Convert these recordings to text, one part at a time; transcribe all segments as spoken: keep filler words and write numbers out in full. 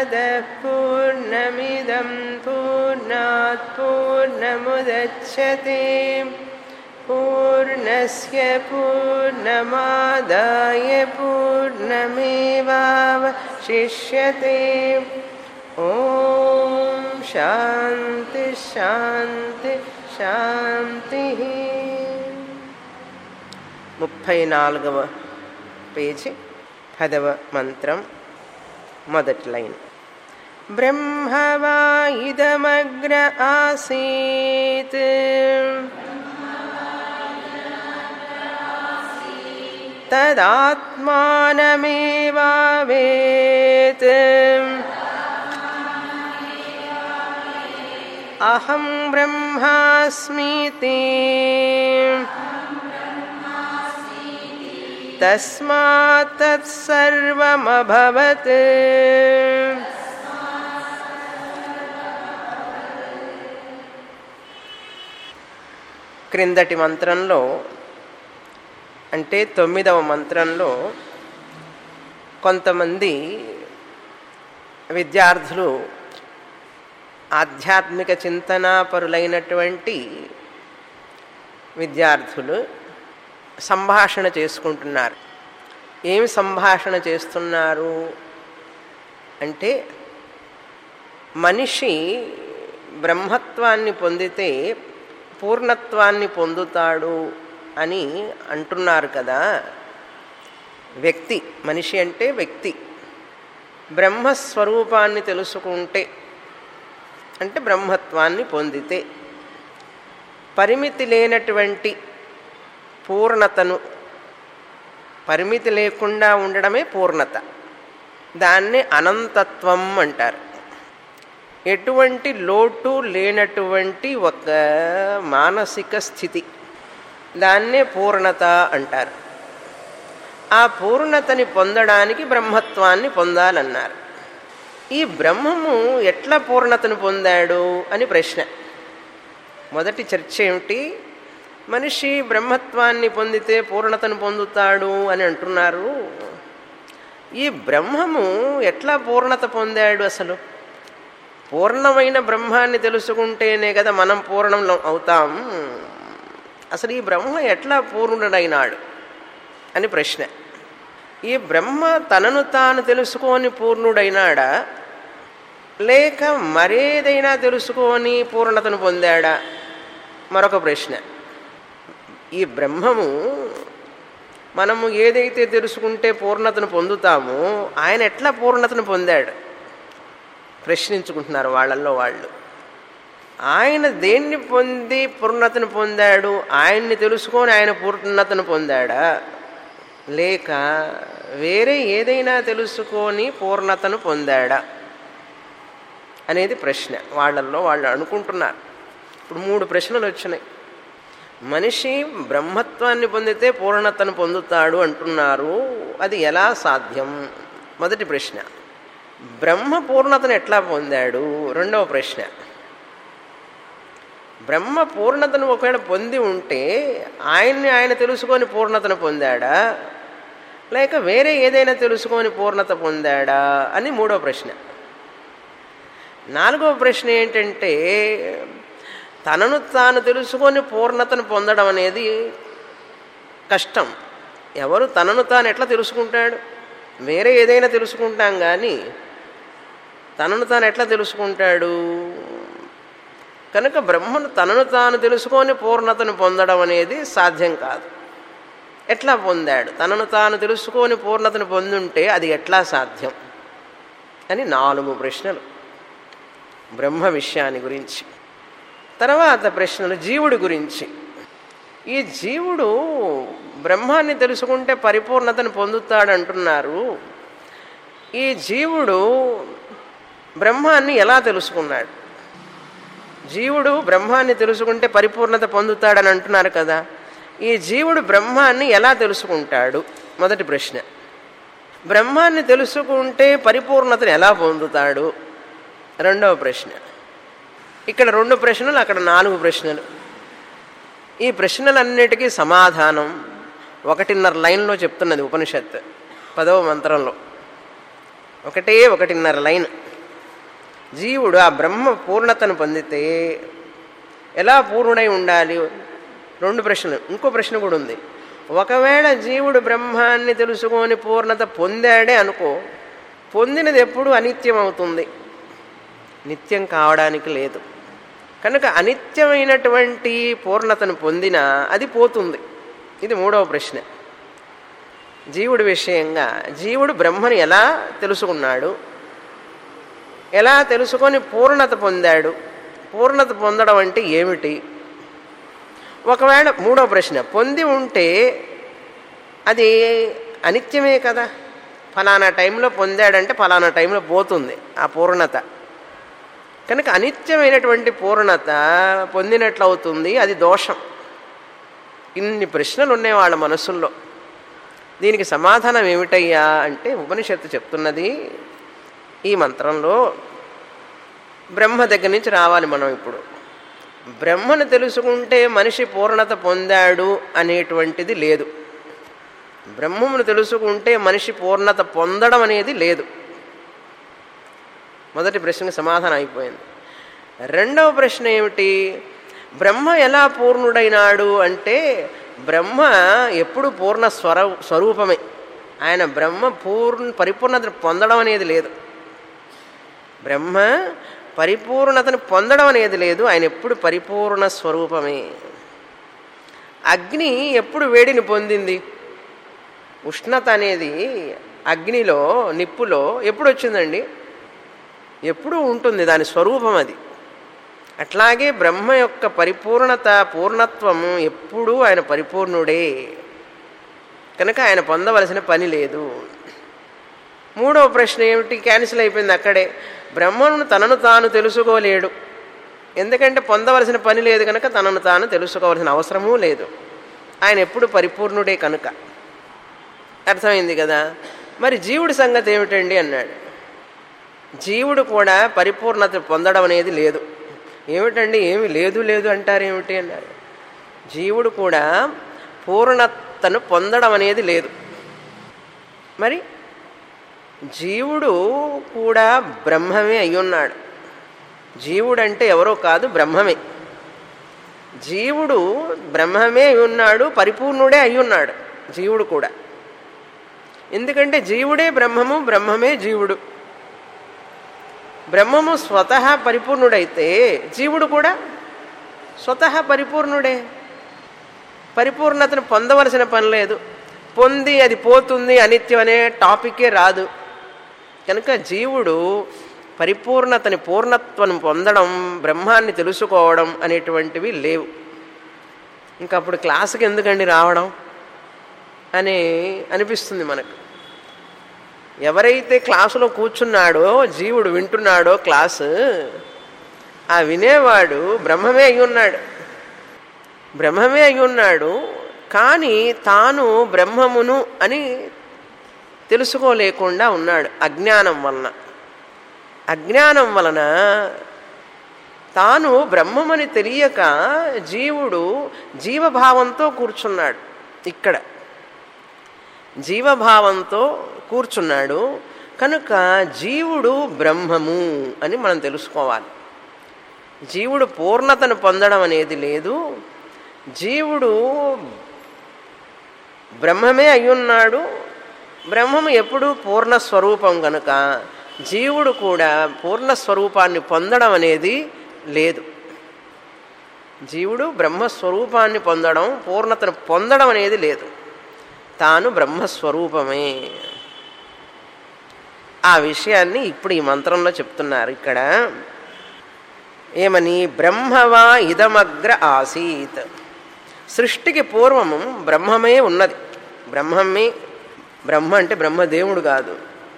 పూర్ణమాదాయ పూర్ణమిదం పూర్ణాత్ పూర్ణముదచ్యతే పూర్ణస్య పూర్ణమాదాయ పూర్ణమేవావశిష్యతే. ఓం శాంతి శాంతి శాంతి. ముప్పై నాలుగవ పేజీ పదవ మంత్రం మొదటి లైన్. బ్రహ్మ వా ఇదమగ్ర ఆసీత్ తదాత్మానమేవావేత్ అహం బ్రహ్మాస్మీతి తస్మాత్ తత్సర్వమభవత్. క్రిందటి మంత్రంలో అంటే తొమ్మిదవ మంత్రంలో కొంతమంది విద్యార్థులు ఆధ్యాత్మిక చింతనాపరులైనటువంటి విద్యార్థులు సంభాషణ చేసుకుంటున్నారు. ఏమి సంభాషణ చేస్తున్నారు అంటే, మనిషి బ్రహ్మత్వాన్ని పొందితే పూర్ణత్వాన్ని పొందుతాడు అని అంటున్నారు కదా. వ్యక్తి, మనిషి అంటే వ్యక్తి బ్రహ్మస్వరూపాన్ని తెలుసుకుంటే అంటే బ్రహ్మత్వాన్ని పొందితే పరిమితి లేనటువంటి పూర్ణతను, పరిమితి లేకుండా ఉండడమే పూర్ణత, దాన్ని అనంతత్వం అంటారు. ఎటువంటి లోటు లేనటువంటి ఒక మానసిక స్థితి, దాన్నే పూర్ణత అంటారు. ఆ పూర్ణతని పొందడానికి బ్రహ్మత్వాన్ని పొందాలన్నారు. ఈ బ్రహ్మము ఎట్లా పూర్ణతను పొందాడు అని ప్రశ్న. మొదటి చర్చ ఏమిటి? మనిషి బ్రహ్మత్వాన్ని పొందితే పూర్ణతను పొందుతాడు అని అంటున్నారు. ఈ బ్రహ్మము ఎట్లా పూర్ణత పొందాడు? అసలు పూర్ణమైన బ్రహ్మాన్ని తెలుసుకుంటేనే కదా మనం పూర్ణం అవుతాం. అసలు ఈ బ్రహ్మ ఎట్లా పూర్ణుడైనాడు అని ప్రశ్న. ఈ బ్రహ్మ తనను తాను తెలుసుకొని పూర్ణుడైనాడా, లేక మరేదైనా తెలుసుకొని పూర్ణతను పొందాడా? మరొక ప్రశ్న. ఈ బ్రహ్మము మనము ఏదైతే తెలుసుకుంటే పూర్ణతను పొందుతామో ఆయన ఎట్లా పూర్ణతను పొందాడు ప్రశ్నించుకుంటున్నారు వాళ్ళల్లో వాళ్ళు. ఆయన దేన్ని పొంది పూర్ణతను పొందాడు? ఆయన్ని తెలుసుకొని ఆయన పూర్ణతను పొందాడా, లేక వేరే ఏదైనా తెలుసుకొని పూర్ణతను పొందాడా అనేది ప్రశ్న. వాళ్ళల్లో వాళ్ళు అనుకుంటున్నారు. ఇప్పుడు మూడు ప్రశ్నలు వచ్చినాయి. మనిషి బ్రహ్మత్వాన్ని పొందితే పూర్ణతను పొందుతాడు అంటున్నారు, అది ఎలా సాధ్యం? మొదటి ప్రశ్న. బ్రహ్మ పూర్ణతను ఎట్లా పొందాడు? రెండవ ప్రశ్న. బ్రహ్మ పూర్ణతను ఒకవేళ పొంది ఉంటే ఆయన్ని ఆయన తెలుసుకొని పూర్ణతను పొందాడా, లేక వేరే ఏదైనా తెలుసుకొని పూర్ణత పొందాడా అని మూడవ ప్రశ్న. నాలుగవ ప్రశ్న ఏంటంటే, తనను తాను తెలుసుకొని పూర్ణతను పొందడం అనేది కష్టం. ఎవరు తనను తాను ఎట్లా తెలుసుకుంటాడు? వేరే ఏదైనా తెలుసుకుంటాం కానీ తనను తాను ఎట్లా తెలుసుకుంటాడు? కనుక బ్రహ్మను తనను తాను తెలుసుకొని పూర్ణతను పొందడం అనేది సాధ్యం కాదు. ఎట్లా పొందాడు? తనను తాను తెలుసుకొని పూర్ణతను పొందుంటే అది ఎట్లా సాధ్యం అని నాలుగు ప్రశ్నలు బ్రహ్మ విషయాన్ని గురించి. తర్వాత ప్రశ్నలు జీవుడి గురించి. ఈ జీవుడు బ్రహ్మాన్ని తెలుసుకుంటే పరిపూర్ణతను పొందుతాడు అంటున్నారు. ఈ జీవుడు బ్రహ్మాన్ని ఎలా తెలుసుకున్నాడు? జీవుడు బ్రహ్మాన్ని తెలుసుకుంటే పరిపూర్ణత పొందుతాడని అంటున్నారు కదా. ఈ జీవుడు బ్రహ్మాన్ని ఎలా తెలుసుకుంటాడు? మొదటి ప్రశ్న. బ్రహ్మాన్ని తెలుసుకుంటే పరిపూర్ణతను ఎలా పొందుతాడు? రెండవ ప్రశ్న. ఇక్కడ రెండు ప్రశ్నలు, అక్కడ నాలుగు ప్రశ్నలు. ఈ ప్రశ్నలన్నిటికీ సమాధానం ఒకటిన్నర లైన్లో చెప్తున్నది ఉపనిషత్తు. పదవ మంత్రంలో ఒకటే ఒకటిన్నర లైన్ జీవుడు ఆ బ్రహ్మ పూర్ణతను పొందితే ఎలా పూర్ణుడై ఉండాలి? రెండు ప్రశ్నలు. ఇంకో ప్రశ్న కూడా ఉంది. ఒకవేళ జీవుడు బ్రహ్మాన్ని తెలుసుకొని పూర్ణత పొందాడే అనుకో, పొందినది ఎప్పుడు అనిత్యం అవుతుంది, నిత్యం కావడానికి లేదు. కనుక అనిత్యమైనటువంటి పూర్ణతను పొందినా అది పోతుంది. ఇది మూడవ ప్రశ్న. జీవుడి విషయంగా జీవుడు బ్రహ్మను ఎలా తెలుసుకున్నాడు, ఎలా తెలుసుకొని పూర్ణత పొందాడు, పూర్ణత పొందడం అంటే ఏమిటి? ఒకవేళ మూడవ ప్రశ్న, పొంది ఉంటే అది అనిత్యమే కదా, ఫలానా టైంలో పొందాడంటే ఫలానా టైంలో పోతుంది ఆ పూర్ణత. కనుక అనిత్యమైనటువంటి పూర్ణత పొందినట్లు అవుతుంది, అది దోషం. ఇన్ని ప్రశ్నలు ఉన్నాయి వాళ్ళ మనసుల్లో. దీనికి సమాధానం ఏమిటయ్యా అంటే ఉపనిషత్తు చెప్తున్నది ఈ మంత్రంలో. బ్రహ్మ దగ్గర నుంచి రావాలి మనం. ఇప్పుడు బ్రహ్మను తెలుసుకుంటే మనిషి పూర్ణత పొందాడు అనేటువంటిది లేదు. బ్రహ్మమును తెలుసుకుంటే మనిషి పూర్ణత పొందడం అనేది లేదు. మొదటి ప్రశ్నకు సమాధానం అయిపోయింది. రెండవ ప్రశ్న ఏమిటి? బ్రహ్మ ఎలా పూర్ణుడైనాడు అంటే బ్రహ్మ ఎప్పుడు పూర్ణ స్వర స్వరూపమే. ఆయన బ్రహ్మ పూర్ణ పరిపూర్ణతను పొందడం అనేది లేదు. బ్రహ్మ పరిపూర్ణతను పొందడం అనేది లేదు. ఆయన ఎప్పుడు పరిపూర్ణ స్వరూపమే. అగ్ని ఎప్పుడు వేడిని పొందింది? ఉష్ణత అనేది అగ్నిలో, నిప్పులో ఎప్పుడు వచ్చిందండి? ఎప్పుడూ ఉంటుంది, దాని స్వరూపం అది. అట్లాగే బ్రహ్మ యొక్క పరిపూర్ణత, పూర్ణత్వము ఎప్పుడూ ఆయన పరిపూర్ణుడే. కనుక ఆయన పొందవలసిన పని లేదు. మూడవ ప్రశ్న ఏమిటి? క్యాన్సిల్ అయిపోయింది అక్కడే. బ్రహ్మను తనను తాను తెలుసుకోలేడు. ఎందుకంటే పొందవలసిన పని లేదు కనుక తనను తాను తెలుసుకోవాల్సిన అవసరమూ లేదు. ఆయన ఎప్పుడు పరిపూర్ణుడే కనుక. అర్థమైంది కదా? మరి జీవుడి సంగతి ఏమిటండి అన్నాడు. జీవుడు కూడా పరిపూర్ణత పొందడం అనేది లేదు. ఏమిటండి, ఏమి లేదు లేదు అంటారేమిటి అన్నారు. జీవుడు కూడా పూర్ణతను పొందడం అనేది లేదు. మరి జీవుడు కూడా బ్రహ్మమే అయ్యున్నాడు. జీవుడు అంటే ఎవరో కాదు, బ్రహ్మమే. జీవుడు బ్రహ్మమే అయ్యున్నాడు, పరిపూర్ణుడే అయ్యున్నాడు జీవుడు కూడా. ఎందుకంటే జీవుడే బ్రహ్మము, బ్రహ్మమే జీవుడు. బ్రహ్మము స్వతహా పరిపూర్ణుడైతే జీవుడు కూడా స్వతహా పరిపూర్ణుడే. పరిపూర్ణతను పొందవలసిన పని లేదు. పొంది అది పోతుంది, అనిత్యం అనే టాపికే రాదు. కనుక జీవుడు పరిపూర్ణతని, పూర్ణత్వం పొందడం, బ్రహ్మాన్ని తెలుసుకోవడం అనేటువంటివి లేవు. ఇంకా అప్పుడు క్లాసుకి ఎందుకండి రావడం అని అనిపిస్తుంది మనకు. ఎవరైతే క్లాసులో కూర్చున్నాడో, జీవుడు వింటున్నాడో క్లాసు, ఆ వినేవాడు బ్రహ్మమే అయి ఉన్నాడు. బ్రహ్మమే అయి ఉన్నాడు. కానీ తాను బ్రహ్మమును అని తెలుసుకోలేకుండా ఉన్నాడు అజ్ఞానం వలన. అజ్ఞానం వలన తాను బ్రహ్మమని తెలియక జీవుడు జీవభావంతో కూర్చున్నాడు. ఇక్కడ జీవభావంతో కూర్చున్నాడు. కనుక జీవుడు బ్రహ్మము అని మనం తెలుసుకోవాలి. జీవుడు పూర్ణతను పొందడం అనేది లేదు. జీవుడు బ్రహ్మమే అయ్యున్నాడు. బ్రహ్మము ఎప్పుడూ పూర్ణస్వరూపం కనుక జీవుడు కూడా పూర్ణస్వరూపాన్ని పొందడం అనేది లేదు. జీవుడు బ్రహ్మస్వరూపాన్ని పొందడం, పూర్ణతను పొందడం అనేది లేదు. తాను బ్రహ్మస్వరూపమే. ఆ విషయాన్ని ఇప్పుడు ఈ మంత్రంలో చెప్తున్నారు. ఇక్కడ ఏమని? బ్రహ్మవా ఇదమగ్ర ఆసీత్. సృష్టికి పూర్వము బ్రహ్మమే ఉన్నది. బ్రహ్మమే, బ్రహ్మ అంటే బ్రహ్మదేవుడు కాదు,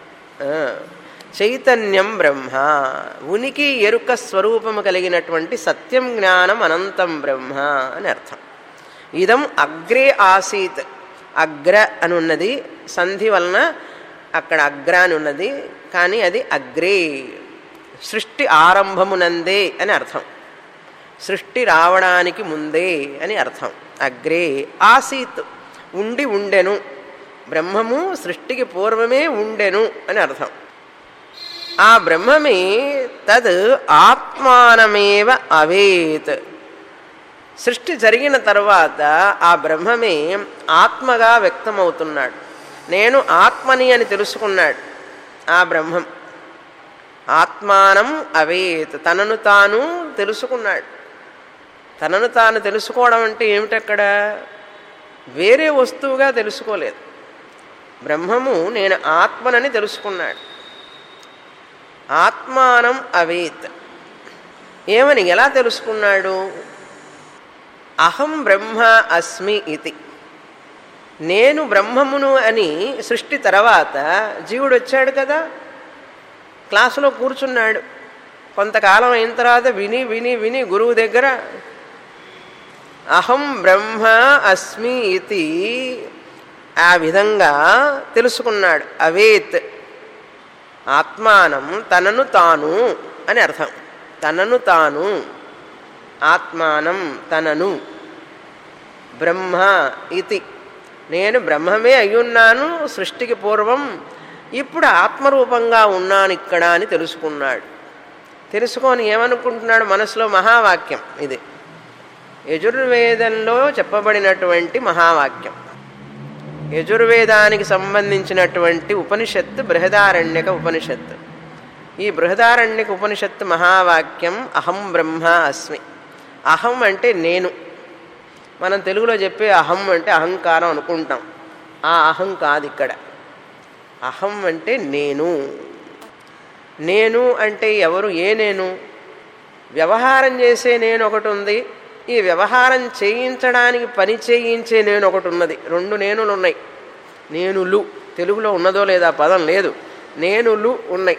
చైతన్యం బ్రహ్మ, ఉనికి ఎరుక స్వరూపము కలిగినటువంటి సత్యం జ్ఞానం అనంతం బ్రహ్మ అని అర్థం. ఇదం అగ్రే ఆసీత్. అగ్ర అని ఉన్నది, సంధి వలన అక్కడ అగ్ర అని ఉన్నది, కానీ అది అగ్రే, సృష్టి ఆరంభమునందే అని అర్థం. సృష్టి రావడానికి ముందే అని అర్థం. అగ్రే ఆసీత్, ఉండి ఉండెను. బ్రహ్మము సృష్టికి పూర్వమే ఉండెను అని అర్థం. ఆ బ్రహ్మమే తద్ ఆత్మానమేవ అవేత్. సృష్టి జరిగిన తర్వాత ఆ బ్రహ్మమే ఆత్మగా వ్యక్తమవుతున్నాడు. నేను ఆత్మని అని తెలుసుకున్నాడు ఆ బ్రహ్మం. ఆత్మానం అవేత్, తనను తాను తెలుసుకున్నాడు. తనను తాను తెలుసుకోవడం అంటే ఏమిటక్కడ? వేరే వస్తువుగా తెలుసుకోలేదు. బ్రహ్మము నేను ఆత్మనని తెలుసుకున్నాడు. ఆత్మానం అవేత్ ఏమని ఎలా తెలుసుకున్నాడు? అహం బ్రహ్మ అస్మి ఇతి. నేను బ్రహ్మమును అని సృష్టి తర్వాత జీవుడు వచ్చాడు కదా, క్లాసులో కూర్చున్నాడు. కొంతకాలం అయిన తర్వాత విని విని విని గురువు దగ్గర అహం బ్రహ్మ అస్మి ఇతి ఆ విధంగా తెలుసుకున్నాడు. అవేత్ ఆత్మానం తనను తాను అని అర్థం. తనను తాను, ఆత్మానం తనను, బ్రహ్మ ఇతి నేను బ్రహ్మమే అయ్యున్నాను సృష్టికి పూర్వం, ఇప్పుడు ఆత్మరూపంగా ఉన్నాను ఇక్కడ అని తెలుసుకున్నాడు. తెలుసుకొని ఏమనుకుంటున్నాడు మనసులో? మహావాక్యం ఇది, యజుర్వేదంలో చెప్పబడినటువంటి మహావాక్యం. యజుర్వేదానికి సంబంధించినటువంటి ఉపనిషత్తు బృహదారణ్యక ఉపనిషత్తు. ఈ బృహదారణ్యక ఉపనిషత్తు మహావాక్యం అహం బ్రహ్మ అస్మి. అహం అంటే నేను. మనం తెలుగులో చెప్పే అహం అంటే అహంకారం అనుకుంటాం. ఆ అహం కాదు ఇక్కడ. అహం అంటే నేను. నేను అంటే ఎవరు? ఏ నేను? వ్యవహారం చేసే నేను ఒకటి ఉంది, ఈ వ్యవహారం చేయించడానికి పని చేయించే నేను ఒకటి ఉన్నది. రెండు నేనులు ఉన్నాయి. నేనులు తెలుగులో ఉన్నదో లేదా పదం లేదు, నేనులు ఉన్నాయి.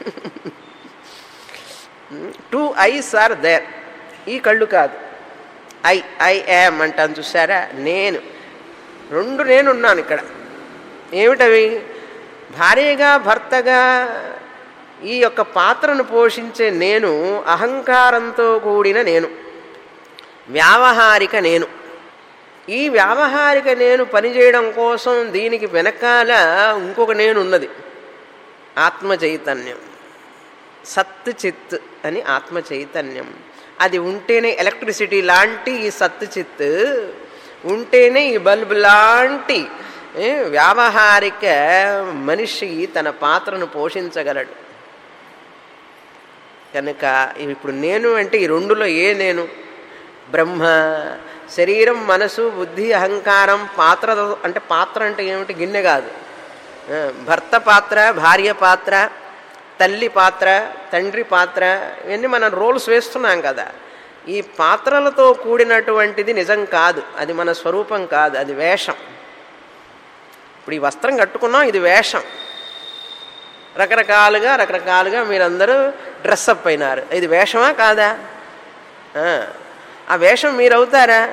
Two eyes are there. ఈ కళ్ళు కాదు, ఐ ఐ యామ్ అంటాను చూసారా, నేను. రెండు నేనున్నాను ఇక్కడ. ఏమిటవి? భార్యగా భర్తగా ఈ యొక్క పాత్రను పోషించే నేను అహంకారంతో కూడిన నేను, వ్యావహారిక నేను. ఈ వ్యావహారిక నేను పనిచేయడం కోసం దీనికి వెనకాల ఇంకొక నేను ఉన్నది, ఆత్మ చైతన్యం. సత్ చిత్ అని ఆత్మ చైతన్యం. అది ఉంటేనే ఎలక్ట్రిసిటీ లాంటి ఈ సత్ చిత్ ఉంటేనే ఈ బల్బు లాంటి వ్యావహారిక మనిషి తన పాత్రను పోషించగలడు. కనుక ఇప్పుడు నేను అంటే ఈ రెండులో ఏ నేను? బ్రహ్మ. శరీరం, మనసు, బుద్ధి, అహంకారం, పాత్ర. అంటే పాత్ర అంటే ఏమిటి? గిన్నె కాదు. భర్త పాత్ర, భార్య పాత్ర, తల్లి పాత్ర, తండ్రి పాత్ర, ఇవన్నీ మనం రోల్స్ వేస్తున్నాం కదా. ఈ పాత్రలతో కూడినటువంటిది నిజం కాదు, అది మన స్వరూపం కాదు, అది వేషం. ఇప్పుడు ఈ వస్త్రం కట్టుకున్నాం, ఇది వేషం. రకరకాలుగా రకరకాలుగా మీరందరూ డ్రెస్అప్ అయినారు, ఇది వేషమా కాదా? ఆ వేషం మీరు అవుతారా?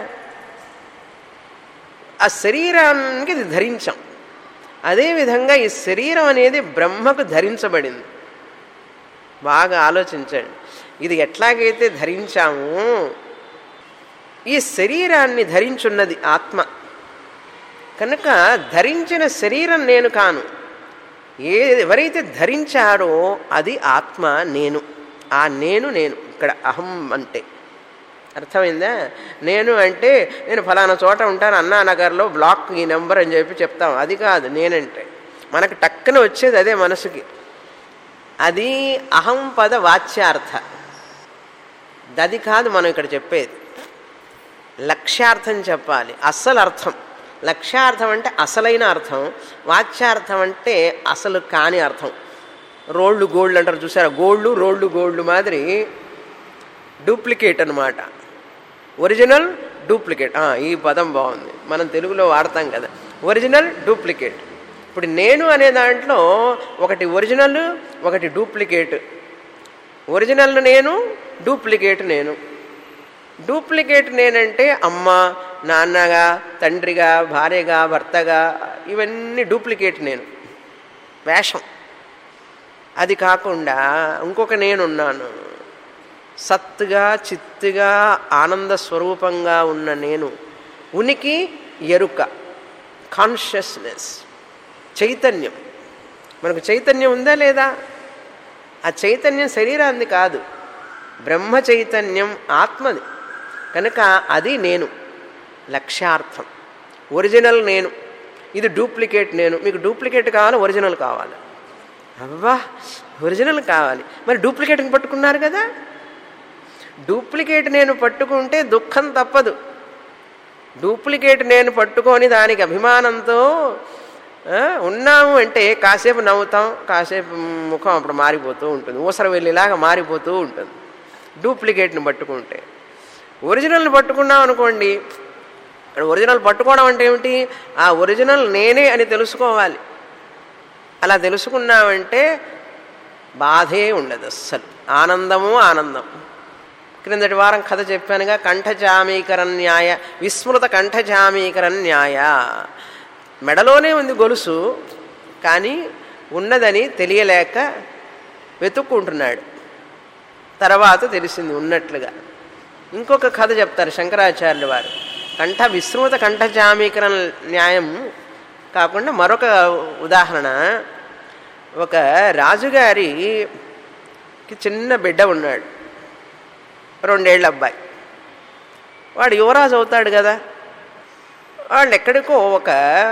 ఆ శరీరానికి ఇది ధరించాం. అదేవిధంగా ఈ శరీరం అనేది బ్రహ్మకు ధరించబడింది. బాగా ఆలోచించండి. ఇది ఎట్లాగైతే ధరించాము, ఈ శరీరాన్ని ధరించున్నది ఆత్మ. కనుక ధరించిన శరీరం నేను కాను. ఏ ఎవరైతే ధరించారో అది ఆత్మ నేను. ఆ నేను నేను ఇక్కడ అహం అంటే అర్థమైందా? నేను అంటే నేను ఫలానా చోట ఉంటాను, అన్నానగర్లో, బ్లాక్ ఈ నెంబర్ అని చెప్పి చెప్తాం. అది కాదు నేనంటే. మనకు టక్కున వచ్చేది అదే మనసుకి. అది అహం పద వాచ్యార్థ. అది కాదు మనం ఇక్కడ చెప్పేది. లక్ష్యార్థం చెప్పాలి, అసలు అర్థం. లక్ష్యార్థం అంటే అసలైన అర్థం, వాచ్యార్థం అంటే అసలు కాని అర్థం. రోళ్ళు గోల్డ్ అంటారు చూసారా, గోల్డ్ రోళ్ళు గోల్డ్ మాదిరి డూప్లికేట్ అన్నమాట. Original duplicate. ఈ పదం బాగుంది, మనం తెలుగులో వాడతాం కదా, ఒరిజినల్ డూప్లికేట్. ఇప్పుడు నేను అనే దాంట్లో ఒకటి ఒరిజినల్, ఒకటి డూప్లికేట్. ఒరిజినల్ నేను, డూప్లికేట్ నేను. డూప్లికేట్ నేనంటే అమ్మ, నాన్నగా, తండ్రిగా, భార్యగా, భర్తగా, ఇవన్నీ డూప్లికేట్ నేను, వేషం. అది కాకుండా ఇంకొక నేనున్నాను, సత్తుగా, చిత్తుగా, ఆనంద స్వరూపంగా ఉన్న నేను. ఉనికి, ఎరుక, కాన్షియస్నెస్, చైతన్యం. మనకు చైతన్యం ఉందా లేదా? ఆ చైతన్యం శరీరాన్ని కాదు, బ్రహ్మ చైతన్యం ఆత్మది కనుక అది నేను, లక్ష్యార్థం. ఒరిజినల్ నేను, ఇది డూప్లికేట్ నేను. మీకు డూప్లికేట్ కావాలి, ఒరిజినల్ కావాలి. అబ్బా ఒరిజినల్ కావాలి, మరి డూప్లికేట్ని పట్టుకున్నారు కదా. డూప్లికేట్ నేను పట్టుకుంటే దుఃఖం తప్పదు. డూప్లికేట్ నేను పట్టుకొని దానికి అభిమానంతో ఉన్నాము అంటే కాసేపు నవ్వుతాం, కాసేపు ముఖం అప్పుడు మారిపోతూ ఉంటుంది, ఊసర వెళ్ళేలాగా మారిపోతూ ఉంటుంది డూప్లికేట్ని పట్టుకుంటే. ఒరిజినల్ని పట్టుకున్నాం అనుకోండి, ఒరిజినల్ పట్టుకోవడం అంటే ఏమిటి? ఆ ఒరిజినల్ నేనే అని తెలుసుకోవాలి. అలా తెలుసుకున్నామంటే బాధే ఉండదు అస్సలు, ఆనందము ఆనందం. క్రిందటి వారం కథ చెప్పానుగా, కంఠజామీకర న్యాయ, విస్మృత కంఠజామీకర న్యాయ. మెడలోనే ఉంది గొలుసు, కానీ ఉన్నదని తెలియలేక వెతుక్కుంటున్నాడు. తర్వాత తెలిసింది ఉన్నట్లుగా. ఇంకొక కథ చెప్తారు శంకరాచార్యుల వారు. కంఠ విస్మృత కంఠజామీకరణ న్యాయం కాకుండా మరొక ఉదాహరణ. ఒక రాజుగారికి చిన్న బిడ్డ ఉన్నాడు, రెండేళ్ల అబ్బాయి. వాడు యువరాజు అవుతాడు కదా. వాళ్ళు ఎక్కడికో ఒక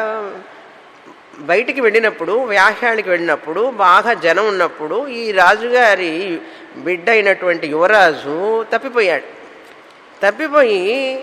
బయటికి వెళ్ళినప్పుడు, వ్యాఖ్యానికి వెళ్ళినప్పుడు, బాగా జనం ఉన్నప్పుడు ఈ రాజుగారి బిడ్డ అయినటువంటి యువరాజు తప్పిపోయాడు. తప్పిపోయి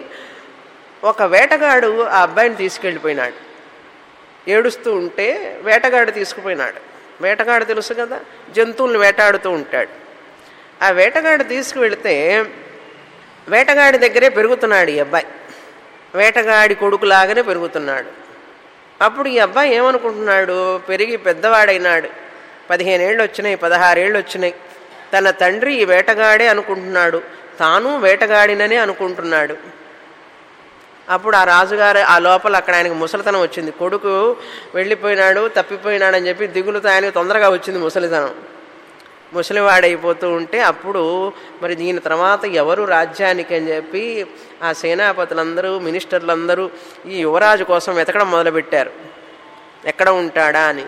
ఒక వేటగాడు ఆ అబ్బాయిని తీసుకెళ్ళిపోయినాడు. ఏడుస్తూ ఉంటే వేటగాడు తీసుకుపోయినాడు. వేటగాడు తెలుసు కదా, జంతువులను వేటాడుతూ ఉంటాడు. ఆ వేటగాడు తీసుకువెళితే వేటగాడి దగ్గరే పెరుగుతున్నాడు ఈ అబ్బాయి, వేటగాడి కొడుకులాగానే పెరుగుతున్నాడు. అప్పుడు ఈ అబ్బాయి ఏమనుకుంటున్నాడు, పెరిగి పెద్దవాడైనాడు, పదిహేనేళ్ళు వచ్చినాయి, పదహారేళ్ళు వచ్చినాయి. తన తండ్రి ఈ వేటగాడే అనుకుంటున్నాడు, తాను వేటగాడిననే అనుకుంటున్నాడు. అప్పుడు ఆ రాజుగారు ఆ లోపల అక్కడ ఆయనకు ముసలితనం వచ్చింది. కొడుకు వెళ్ళిపోయినాడు, తప్పిపోయినాడని చెప్పి దిగులుతో ఆయనకు తొందరగా వచ్చింది ముసలితనం. ముసలివాడైపోతూ ఉంటే అప్పుడు మరి దీని తర్వాత ఎవరు రాజ్యానికి అని చెప్పి ఆ సేనాపతులందరూ, మినిస్టర్లందరూ ఈ యువరాజు కోసం వెతకడం మొదలుపెట్టారు, ఎక్కడ ఉంటాడా అని.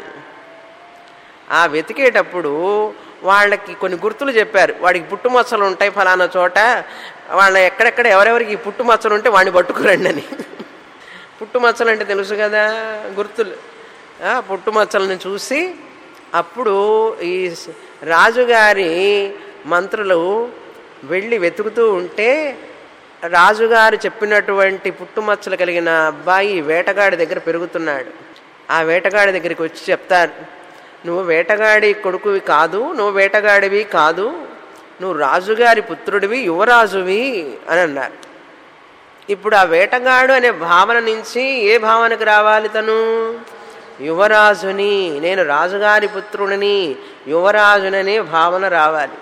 ఆ వెతికేటప్పుడు వాళ్ళకి కొన్ని గుర్తులు చెప్పారు. వాడికి పుట్టుమచ్చలు ఉంటాయి ఫలానా చోట, వాళ్ళ ఎక్కడెక్కడ ఎవరెవరికి పుట్టుమచ్చలు ఉంటే వాడిని పట్టుకురండి అని. పుట్టుమచ్చలు అంటే తెలుసు కదా, గుర్తులు. పుట్టుమచ్చలను చూసి అప్పుడు ఈ రాజుగారి మంత్రులు వెళ్ళి వెతుకుతూ ఉంటే రాజుగారు చెప్పినటువంటి పుట్టుమచ్చలు కలిగిన అబ్బాయి వేటగాడి దగ్గర పెరుగుతున్నాడు. ఆ వేటగాడి దగ్గరికి వచ్చి చెప్తారు, నువ్వు వేటగాడి కొడుకువి కాదు, నువ్వు వేటగాడివి కాదు, నువ్వు రాజుగారి పుత్రుడివి, యువరాజువి అని అన్నారు. ఇప్పుడు ఆ వేటగాడు అనే భావన నుంచి ఏ భావనకు రావాలి? తను యువరాజుని, నేను రాజుగారి పుత్రుడిని, యువరాజుననే భావన రావాలి.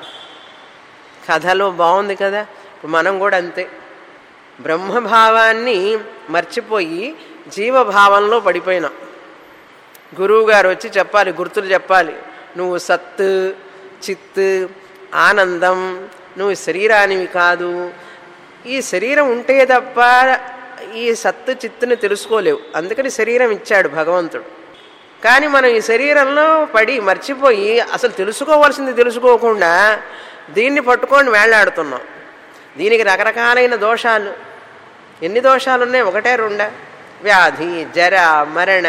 కథలో బాగుంది కదా. మనం కూడా అంతే, బ్రహ్మభావాన్ని మర్చిపోయి జీవభావంలో పడిపోయినాం. గురువుగారు వచ్చి చెప్పాలి, గుర్తులు చెప్పాలి, నువ్వు సత్, చిత్, ఆనందం, నువ్వు శరీరానివి కాదు. ఈ శరీరం ఉంటే తప్ప ఈ సత్తు చిత్తుని తెలుసుకోలేవు, అందుకని శరీరం ఇచ్చాడు భగవంతుడు. కానీ మనం ఈ శరీరంలో పడి మర్చిపోయి అసలు తెలుసుకోవాల్సింది తెలుసుకోకుండా దీన్ని పట్టుకొని వేళ్లాడుతున్నాం. దీనికి రకరకాలైన దోషాలు, ఎన్ని దోషాలు ఉన్నాయి? ఒకటే రెండా? వ్యాధి, జర, మరణ,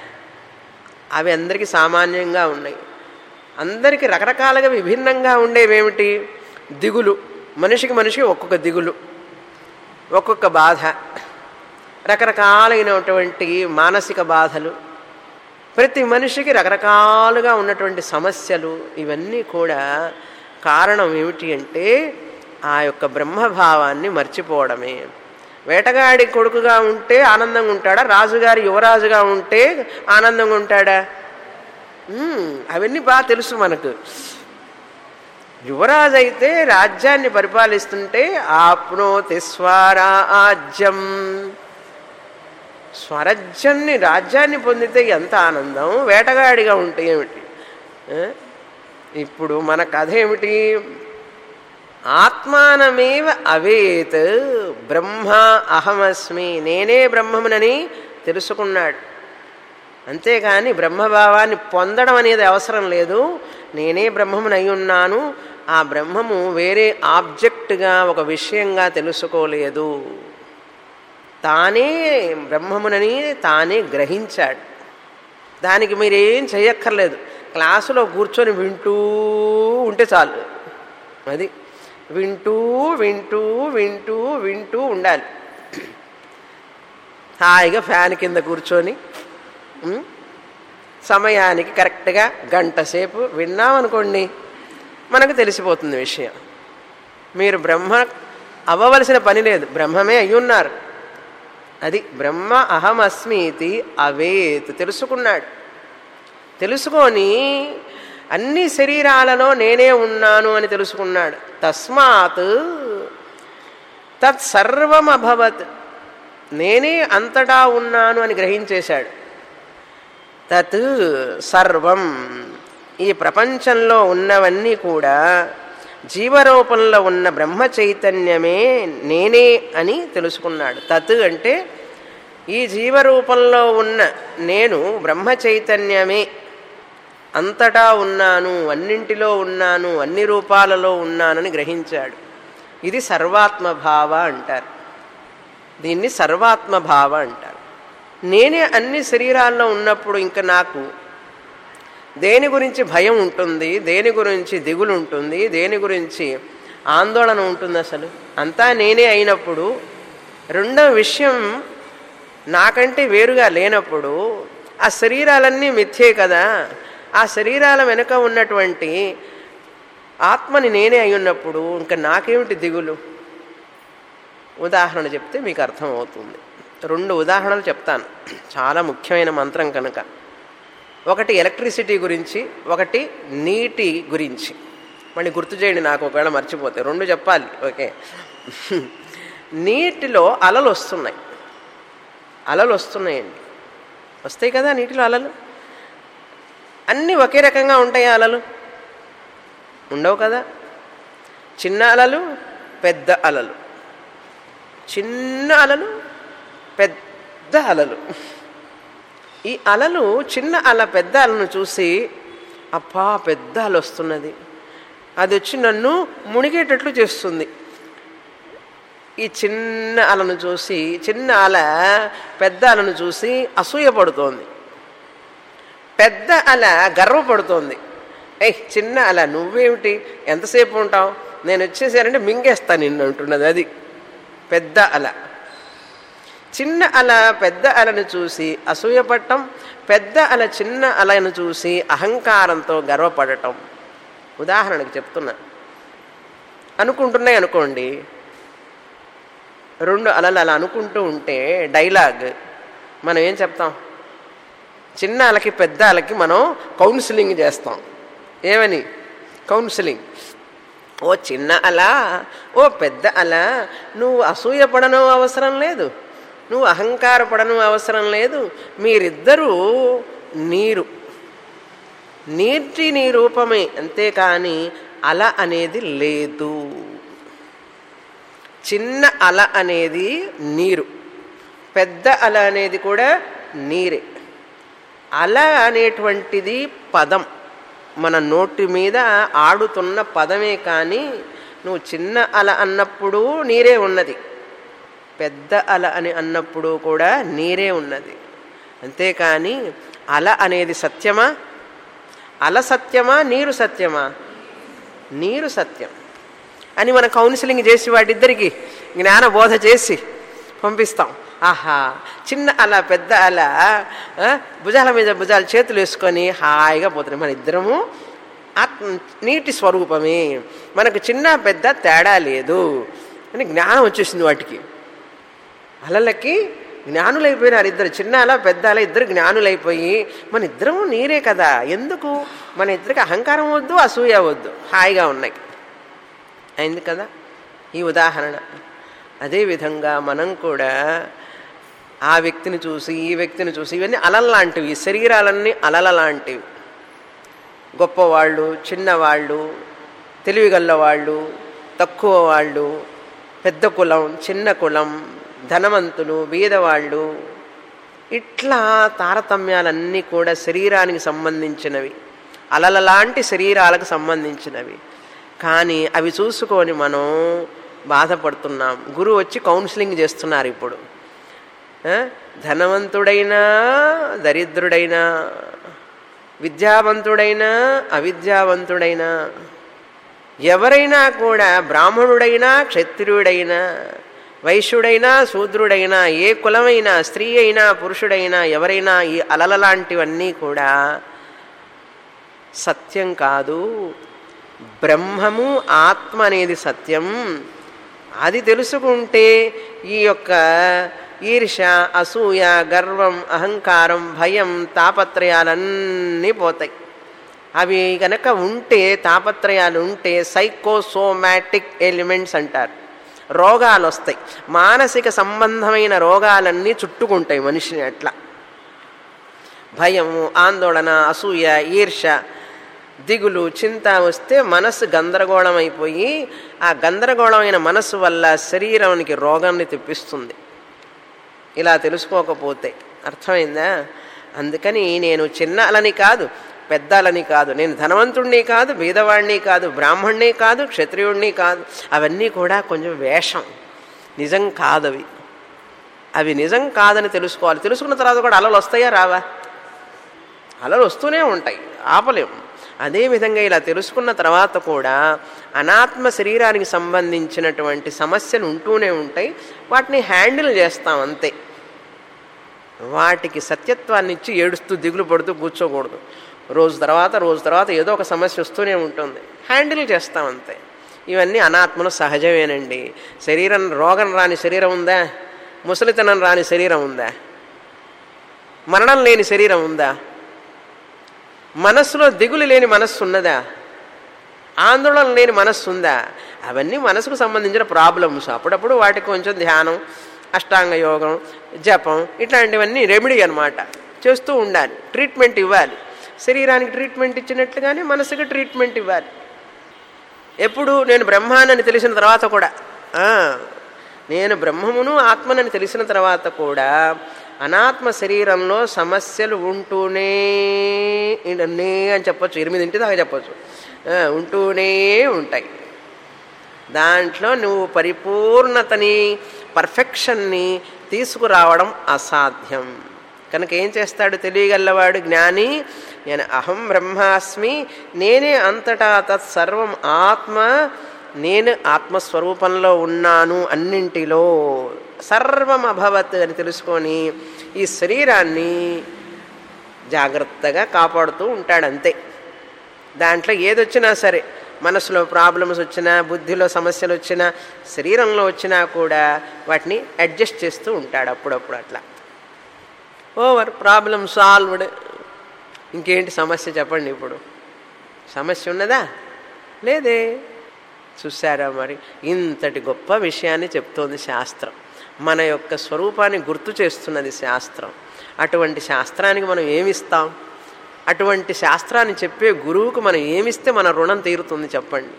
అవి అందరికీ సామాన్యంగా ఉన్నాయి. అందరికీ రకరకాలుగా విభిన్నంగా ఉండేవేమిటి? దిగులు, మనిషికి మనిషికి ఒక్కొక్క దిగులు, ఒక్కొక్క బాధ, రకరకాలైనటువంటి మానసిక బాధలు, ప్రతి మనిషికి రకరకాలుగా ఉన్నటువంటి సమస్యలు. ఇవన్నీ కూడా కారణం ఏమిటి అంటే ఆ యొక్క బ్రహ్మభావాన్ని మర్చిపోవడమే. వేటగాడి కొడుకుగా ఉంటే ఆనందంగా ఉంటాడా? రాజుగారి యువరాజుగా ఉంటే ఆనందంగా ఉంటాడా? అవన్నీ బాగా తెలుసు మనకు. యువరాజు అయితే రాజ్యాన్ని పరిపాలిస్తుంటే ఆప్నోతి స్వరాజ్యం, స్వరాజ్యాన్ని రాజ్యాన్ని పొందితే ఎంత ఆనందం. వేటగాడిగా ఉంటే ఏమిటి? ఇప్పుడు మన కథ ఏమిటి? ఆత్మానమేవ అవేత్ బ్రహ్మ అహమస్మి, నేనే బ్రహ్మమునని తెలుసుకున్నాడు. అంతేగాని బ్రహ్మభావాన్ని పొందడం అనేది అవసరం లేదు. నేనే బ్రహ్మమును అయి ఉన్నాను, ఆ బ్రహ్మము వేరే ఆబ్జెక్ట్గా ఒక విషయంగా తెలుసుకోలేదు, తానే బ్రహ్మమునని తానే గ్రహించాడు. దానికి మీరేం చేయక్కర్లేదు, క్లాసులో కూర్చొని వింటూ ఉంటే చాలు. అది వింటూ వింటూ వింటూ వింటూ ఉండాలి. హాయిగా ఫ్యాన్ కింద కూర్చొని సమయానికి కరెక్ట్గా గంట సేపు విన్నామనుకోండి, మనకు తెలిసిపోతుంది విషయం. మీరు బ్రహ్మ అవ్వవలసిన పని లేదు, బ్రహ్మమే అయ్యున్నారు. అది బ్రహ్మ అహమస్మీతి అవేత్ తెలుసుకున్నాడు. తెలుసుకొని అన్ని శరీరాలలో నేనే ఉన్నాను అని తెలుసుకున్నాడు. తస్మాత్ తత్సర్వం అభవత్, నేనే అంతటా ఉన్నాను అని గ్రహించేశాడు. తత్ సర్వం, ఈ ప్రపంచంలో ఉన్నవన్నీ కూడా జీవరూపంలో ఉన్న బ్రహ్మ చైతన్యమే నేనే అని తెలుసుకున్నాడు. తత్ అంటే ఈ జీవరూపంలో ఉన్న నేను బ్రహ్మ చైతన్యమే, అంతటా ఉన్నాను, అన్నింటిలో ఉన్నాను, అన్ని రూపాలలో ఉన్నానని గ్రహించాడు. ఇది సర్వాత్మభావ అంటారు. దీన్ని సర్వాత్మభావ అంటారు. నేనే అన్ని శరీరాల్లో ఉన్నప్పుడు ఇంకా నాకు దేని గురించి భయం ఉంటుంది, దేని గురించి దిగులు ఉంటుంది, దేని గురించి ఆందోళన ఉంటుంది? అసలు అంతా నేనే అయినప్పుడు, రెండవ విషయం నాకంటే వేరుగా లేనప్పుడు, ఆ శరీరాలన్నీ మిథ్యే కదా, ఆ శరీరాల వెనుక ఉన్నటువంటి ఆత్మని నేనే అయి ఉన్నప్పుడు ఇంకా నాకేమిటి దిగులు? ఉదాహరణ చెప్తే మీకు అర్థమవుతుంది. రెండు ఉదాహరణలు చెప్తాను, చాలా ముఖ్యమైన మంత్రం కనుక. ఒకటి ఎలక్ట్రిసిటీ గురించి, ఒకటి నీటి గురించి. మళ్ళీ గుర్తు చేయండి, నాకు ఒకవేళ మర్చిపోతే. రెండు చెప్పాలి, ఓకే. నీటిలో అలలు వస్తున్నాయి, అలలు వస్తున్నాయండి, వస్తాయి కదా నీటిలో అలలు. అన్నీ ఒకే రకంగా ఉంటాయి అలలు? ఉండవు కదా. చిన్న అలలు, పెద్ద అలలు, చిన్న అలలు, పెద్ద అలలు. ఈ అలలు చిన్న అల పెద్ద అలను చూసి అప్పా పెద్ద అల వస్తున్నది, అది వచ్చి నన్ను మునిగేటట్లు చేస్తుంది. ఈ చిన్న అలను చూసి, చిన్న అల పెద్ద అలను చూసి అసూయపడుతోంది. పెద్ద అల గర్వపడుతోంది. ఏయ్ చిన్న అల నువ్వేమిటి, ఎంతసేపు ఉంటావు, నేను వచ్చేసానంటే మింగేస్తాను నిన్ను అంటున్నది. అది పెద్ద అల. చిన్న అల పెద్ద అలను చూసి అసూయపడటం, పెద్ద అల చిన్న అలను చూసి అహంకారంతో గర్వపడటం. ఉదాహరణకు చెప్తున్నా. అనుకుంటున్నాయి అనుకోండి, రెండు అలలు అలా అనుకుంటూ ఉంటే డైలాగ్ మనం ఏం చెప్తాం? చిన్న అలకి పెద్ద అలకి మనం కౌన్సిలింగ్ చేస్తాం. ఏమని? కౌన్సిలింగ్. ఓ చిన్న అల, ఓ పెద్ద అల, నువ్వు అసూయపడను అవసరం లేదు, నువ్వు అహంకారపడను అవసరం లేదు. మీరిద్దరూ నీరు, నీటి నీ రూపమే, అంతేకాని అల అనేది లేదు. చిన్న అల అనేది నీరు, పెద్ద అల అనేది కూడా నీరే. అల అనేటువంటిది పదం, మన నోటి మీద ఆడుతున్న పదమే. కానీ నువ్వు చిన్న అల అన్నప్పుడు నీరే ఉన్నది, పెద్ద అల అని అన్నప్పుడు కూడా నీరే ఉన్నది. అంతేకాని అల అనేది సత్యమా? అల సత్యమా? నీరు సత్యమా? నీరు సత్యం అని మనం కౌన్సిలింగ్ చేసి వాటిద్దరికి జ్ఞాన బోధ చేసి పంపిస్తాం. ఆహా, చిన్న అల పెద్ద అల భుజాల మీద భుజాలు చేతులు వేసుకొని హాయిగా పోతున్నాయి. మన ఇద్దరము ఆత్మ నీటి స్వరూపమే, మనకు చిన్న పెద్ద తేడా లేదు అని జ్ఞానం వచ్చేసింది. వాటికి అలలకి జ్ఞానులైపోయినారు ఇద్దరు, చిన్న అల పెద్ద అల ఇద్దరు జ్ఞానులైపోయి మన ఇద్దరము నీరే కదా, ఎందుకు మన ఇద్దరికి అహంకారం వద్దు, అసూయ వద్దు, హాయిగా ఉన్నాయి. అయింది కదా ఈ ఉదాహరణ. అదేవిధంగా మనం కూడా ఆ వ్యక్తిని చూసి ఈ వ్యక్తిని చూసి, ఇవన్నీ అలల లాంటివి, శరీరాలన్నీ అలల లాంటివి. గొప్పవాళ్ళు, చిన్నవాళ్ళు, తెలివిగల్లవాళ్ళు, తక్కువ వాళ్ళు, పెద్ద కులం, చిన్న కులం, ధనవంతులు, బీదవాళ్ళు, ఇట్లా తారతమ్యాలన్నీ కూడా శరీరానికి సంబంధించినవి. అలలలాంటి శరీరాలకు సంబంధించినవి. కానీ అవి చూసుకొని మనం బాధపడుతున్నాం. గురువు వచ్చి కౌన్సిలింగ్ చేస్తున్నారు ఇప్పుడు. ధనవంతుడైనా దరిద్రుడైనా, విద్యావంతుడైనా అవిద్యావంతుడైనా, ఎవరైనా కూడా, బ్రాహ్మణుడైనా క్షత్రియుడైనా, వైశ్యుడైనా శూద్రుడైనా, ఏ కులమైనా, స్త్రీ అయినా పురుషుడైనా, ఎవరైనా ఈ అలల లాంటివన్నీ కూడా సత్యం కాదు. బ్రహ్మము ఆత్మ అనేది సత్యం. అది తెలుసుకుంటే ఈ యొక్క ఈర్ష, అసూయ, గర్వం, అహంకారం, భయం, తాపత్రయాలన్నీ పోతాయి. అవి కనుక ఉంటే, తాపత్రయాలు ఉంటే సైకోసోమాటిక్ ఎలిమెంట్స్ అంటారు. రోగాలు వస్తాయి. మానసిక సంబంధమైన రోగాలన్నీ చుట్టుకుంటాయి మనిషిని. అట్లా భయము, ఆందోళన, అసూయ, ఈర్ష, దిగులు, చింత వస్తే మనస్సు గందరగోళం అయిపోయి, ఆ గందరగోళమైన మనస్సు వల్ల శరీరానికి రోగాన్ని తెప్పిస్తుంది. ఇలా తెలుసుకోకపోతే అర్థమైందా? అందుకని నేను చిన్న అలని కాదు, పెద్ద అలని కాదు, నేను ధనవంతుడిని కాదు, బీదవాడిని కాదు, బ్రాహ్మణ్ణి కాదు, క్షత్రియుడిని కాదు. అవన్నీ కూడా కొంచెం వేషం, నిజం కాదవి. అవి నిజం కాదని తెలుసుకోవాలి. తెలుసుకున్న తర్వాత కూడా అలలు వస్తాయా రావా? అలలు వస్తూనే ఉంటాయి, ఆపలేము. అదేవిధంగా ఇలా తెలుసుకున్న తర్వాత కూడా అనాత్మ శరీరానికి సంబంధించినటువంటి సమస్యలు ఉంటూనే ఉంటాయి. వాటిని హ్యాండిల్ చేస్తాం అంతే. వాటికి సత్యత్వాన్ని ఇచ్చి ఏడుస్తూ దిగులు పడుతూ కూర్చోకూడదు. రోజు తర్వాత రోజు తర్వాత ఏదో ఒక సమస్య వస్తూనే ఉంటుంది, హ్యాండిల్ చేస్తాం అంతే. ఇవన్నీ అనాత్మను సహజమేనండి. శరీరం, రోగం రాని శరీరం ఉందా? ముసలితనం రాని శరీరం ఉందా? మరణం లేని శరీరం ఉందా? మనస్సులో దిగులు లేని మనస్సు ఉన్నదా? ఆందోళన లేని మనస్సు ఉందా? అవన్నీ మనసుకు సంబంధించిన ప్రాబ్లమ్స్. అప్పుడప్పుడు వాటికి కొంచెం ధ్యానం, అష్టాంగ యోగం, జపం ఇట్లాంటివన్నీ రెమెడీ అన్నమాట. చేస్తూ ఉండాలి, ట్రీట్మెంట్ ఇవ్వాలి. శరీరానికి ట్రీట్మెంట్ ఇచ్చినట్లుగానే మనసుకి ట్రీట్మెంట్ ఇవ్వాలి. ఎప్పుడు నేను బ్రహ్మానని తెలిసిన తర్వాత కూడా, నేను బ్రహ్మమును ఆత్మనని తెలిసిన తర్వాత కూడా అనాత్మ శరీరంలో సమస్యలు ఉంటూనే నే అని చెప్పచ్చు, ఎనిమిదింటి దాకా చెప్పచ్చు, ఉంటూనే ఉంటాయి. దాంట్లో నువ్వు పరిపూర్ణతని, పర్ఫెక్షన్ని తీసుకురావడం అసాధ్యం. కనుక ఏం చేస్తాడు తెలియగలవాడు జ్ఞాని? నేను అహం బ్రహ్మాస్మి, నేనే అంతటా తత్సర్వం ఆత్మ, నేను ఆత్మస్వరూపంలో ఉన్నాను, అన్నింటిలో సర్వం అభవత్ అని తెలుసుకొని ఈ శరీరాన్ని జాగ్రత్తగా కాపాడుతూ ఉంటాడు అంతే. దాంట్లో ఏదొచ్చినా సరే, మనసులో ప్రాబ్లమ్స్ వచ్చినా, బుద్ధిలో సమస్యలు వచ్చినా, శరీరంలో వచ్చినా కూడా వాటిని అడ్జస్ట్ చేస్తూ ఉంటాడు అప్పుడప్పుడు. అట్లా ఓవర్, ప్రాబ్లం సాల్వ్డ్. ఇంకేంటి సమస్య చెప్పండి? ఇప్పుడు సమస్య ఉన్నదా? లేదే. చూసారా మరి? ఇంతటి గొప్ప విషయాన్ని చెప్తోంది శాస్త్రం. మన యొక్క స్వరూపాన్ని గుర్తు చేస్తున్నది శాస్త్రం. అటువంటి శాస్త్రానికి మనం ఏమిస్తాం? అటువంటి శాస్త్రాన్ని చెప్పే గురువుకు మనం ఏమిస్తే మన రుణం తీరుతుంది చెప్పండి?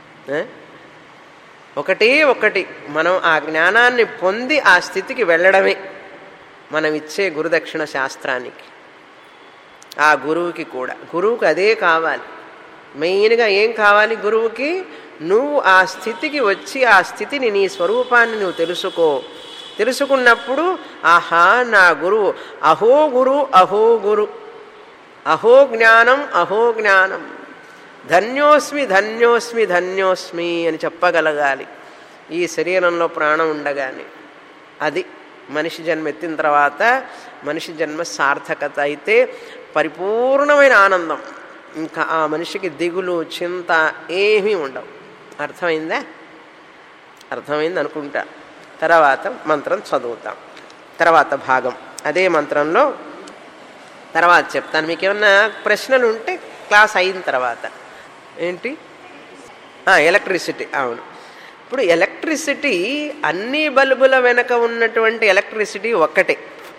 ఒకటే ఒకటి, మనం ఆ జ్ఞానాన్ని పొంది ఆ స్థితికి వెళ్ళడమే మనం ఇచ్చే గురుదక్షిణ శాస్త్రానికి. ఆ గురువుకి కూడా, గురువుకి అదే కావాలి. మెయిన్గా ఏం కావాలి గురువుకి? నువ్వు ఆ స్థితికి వచ్చి ఆ స్థితిని, నీ స్వరూపాన్ని నువ్వు తెలుసుకో. తెలుసుకున్నప్పుడు ఆహా నా గురువు, అహో గురు అహో గురు, అహో జ్ఞానం అహో జ్ఞానం, ధన్యోస్మి ధన్యోస్మి ధన్యోస్మి అని చెప్పగలగాలి ఈ శరీరంలో ప్రాణం ఉండగానే. అది మనిషి జన్మ ఎత్తిన తర్వాత మనిషి జన్మ సార్థకత అయితే పరిపూర్ణమైన ఆనందం. ఇంకా ఆ మనిషికి దిగులు, చింత ఏమీ ఉండవు. అర్థమైందా? అర్థమైంది అనుకుంటా. తర్వాత మంత్రం చదువుతాం, తర్వాత భాగం అదే మంత్రంలో తర్వాత చెప్తాను. మీకు ఏమన్నా ప్రశ్నలు ఉంటే క్లాస్ అయిన తర్వాత. ఏంటి? ఎలక్ట్రిసిటీ. అవును, ఇప్పుడు ఎలక్ట్రిసిటీ అన్ని బల్బుల వెనక ఉన్నటువంటి ఎలక్ట్రిసిటీ ఒక్కటే.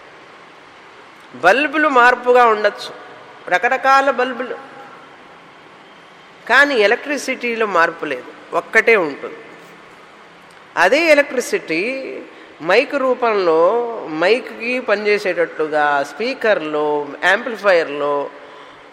బల్బులు మార్పుగా ఉండొచ్చు, రకరకాల బల్బులు, కానీ ఎలక్ట్రిసిటీలో మార్పు లేదు, ఒక్కటే ఉంటుంది. అదే ఎలక్ట్రిసిటీ మైక్ రూపంలో, మైక్కి పనిచేసేటట్లుగా స్పీకర్లో, యాంప్లిఫైర్లో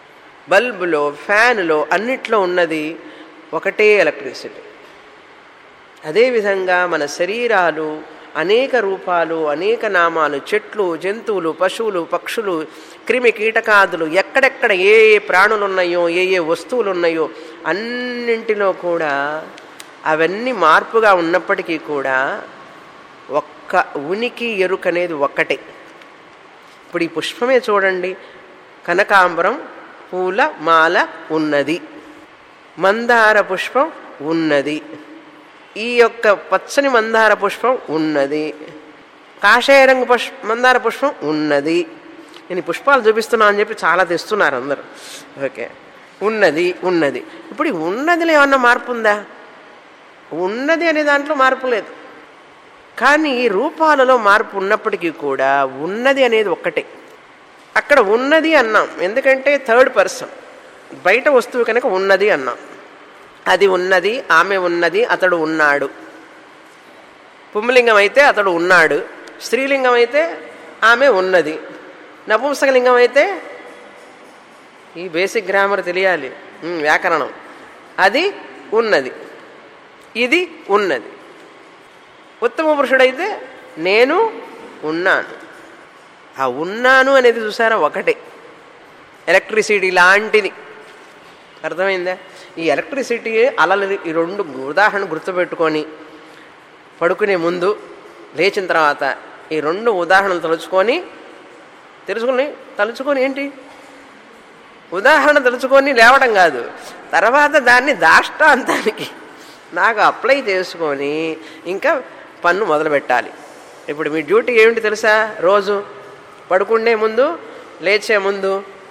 బల్బులో ఫ్యానులో అన్నిట్లో ఉన్నది ఒకటే ఎలక్ట్రిసిటీ. అదేవిధంగా మన శరీరాలు అనేక రూపాలు, అనేక నామాలు, చెట్లు, జంతువులు, పశువులు, పక్షులు, క్రిమి కీటకాదులు, ఎక్కడెక్కడ ఏ ఏ ప్రాణులు ఉన్నాయో, ఏ ఏ వస్తువులు ఉన్నాయో అన్నింటిలో కూడా అవన్నీ మార్పుగా ఉన్నప్పటికీ కూడా ఒక్క ఉనికి ఎరుక అనేది ఒక్కటే. ఇప్పుడు ఈ పుష్పమే చూడండి, కనకాంబరం పూల మాల ఉన్నది, మందార పుష్పం ఉన్నది, ఈ యొక్క పచ్చని మందార పుష్పం ఉన్నది, కాషాయ రంగు పుష్ప మందార పుష్పం ఉన్నది. నేను పుష్పాలు చూపిస్తున్నా అని చెప్పి చాలా తెస్తున్నారు అందరూ. ఓకే, ఉన్నది ఉన్నది. ఇప్పుడు ఈ ఉన్నదిలో ఏమన్నా మార్పు ఉందా? ఉన్నది అనే దాంట్లో మార్పు లేదు. కానీ రూపాలలో మార్పు ఉన్నప్పటికీ కూడా ఉన్నది అనేది ఒక్కటే. అక్కడ ఉన్నది అన్నాం ఎందుకంటే థర్డ్ పర్సన్, బయట వస్తువు కనుక ఉన్నది అన్నాం. అది ఉన్నది, ఆమె ఉన్నది, అతడు ఉన్నాడు. పుంలింగం అయితే అతడు ఉన్నాడు, స్త్రీలింగం అయితే ఆమె ఉన్నది, నపుంసకలింగం అయితే ఈ బేసిక్ గ్రామర్ తెలియాలి, వ్యాకరణం. అది ఉన్నది, ఇది ఉన్నది. ఉత్తమ పురుషుడైతే నేను ఉన్నాను. ఆ ఉన్నాను అనేది చూసారా ఒకటే, ఎలక్ట్రిసిటీ లాంటిది. అర్థమైందా? ఈ ఎలక్ట్రిసిటీ అలలు ఈ రెండు ఉదాహరణ గుర్తుపెట్టుకొని పడుకునే ముందు లేచిన తర్వాత ఈ రెండు ఉదాహరణలు తలుచుకొని తెలుసుకుని తలుచుకొని ఏంటి ఉదాహరణ తలుచుకొని లేవడం కాదు, తర్వాత దాన్ని దాష్టాంతానికి నాకు అప్లై చేసుకొని ఇంకా పన్ను మొదలు పెట్టాలి. ఇప్పుడు మీ డ్యూటీ ఏమిటి తెలుసా? రోజు పడుకునే ముందు, లేచే ముందు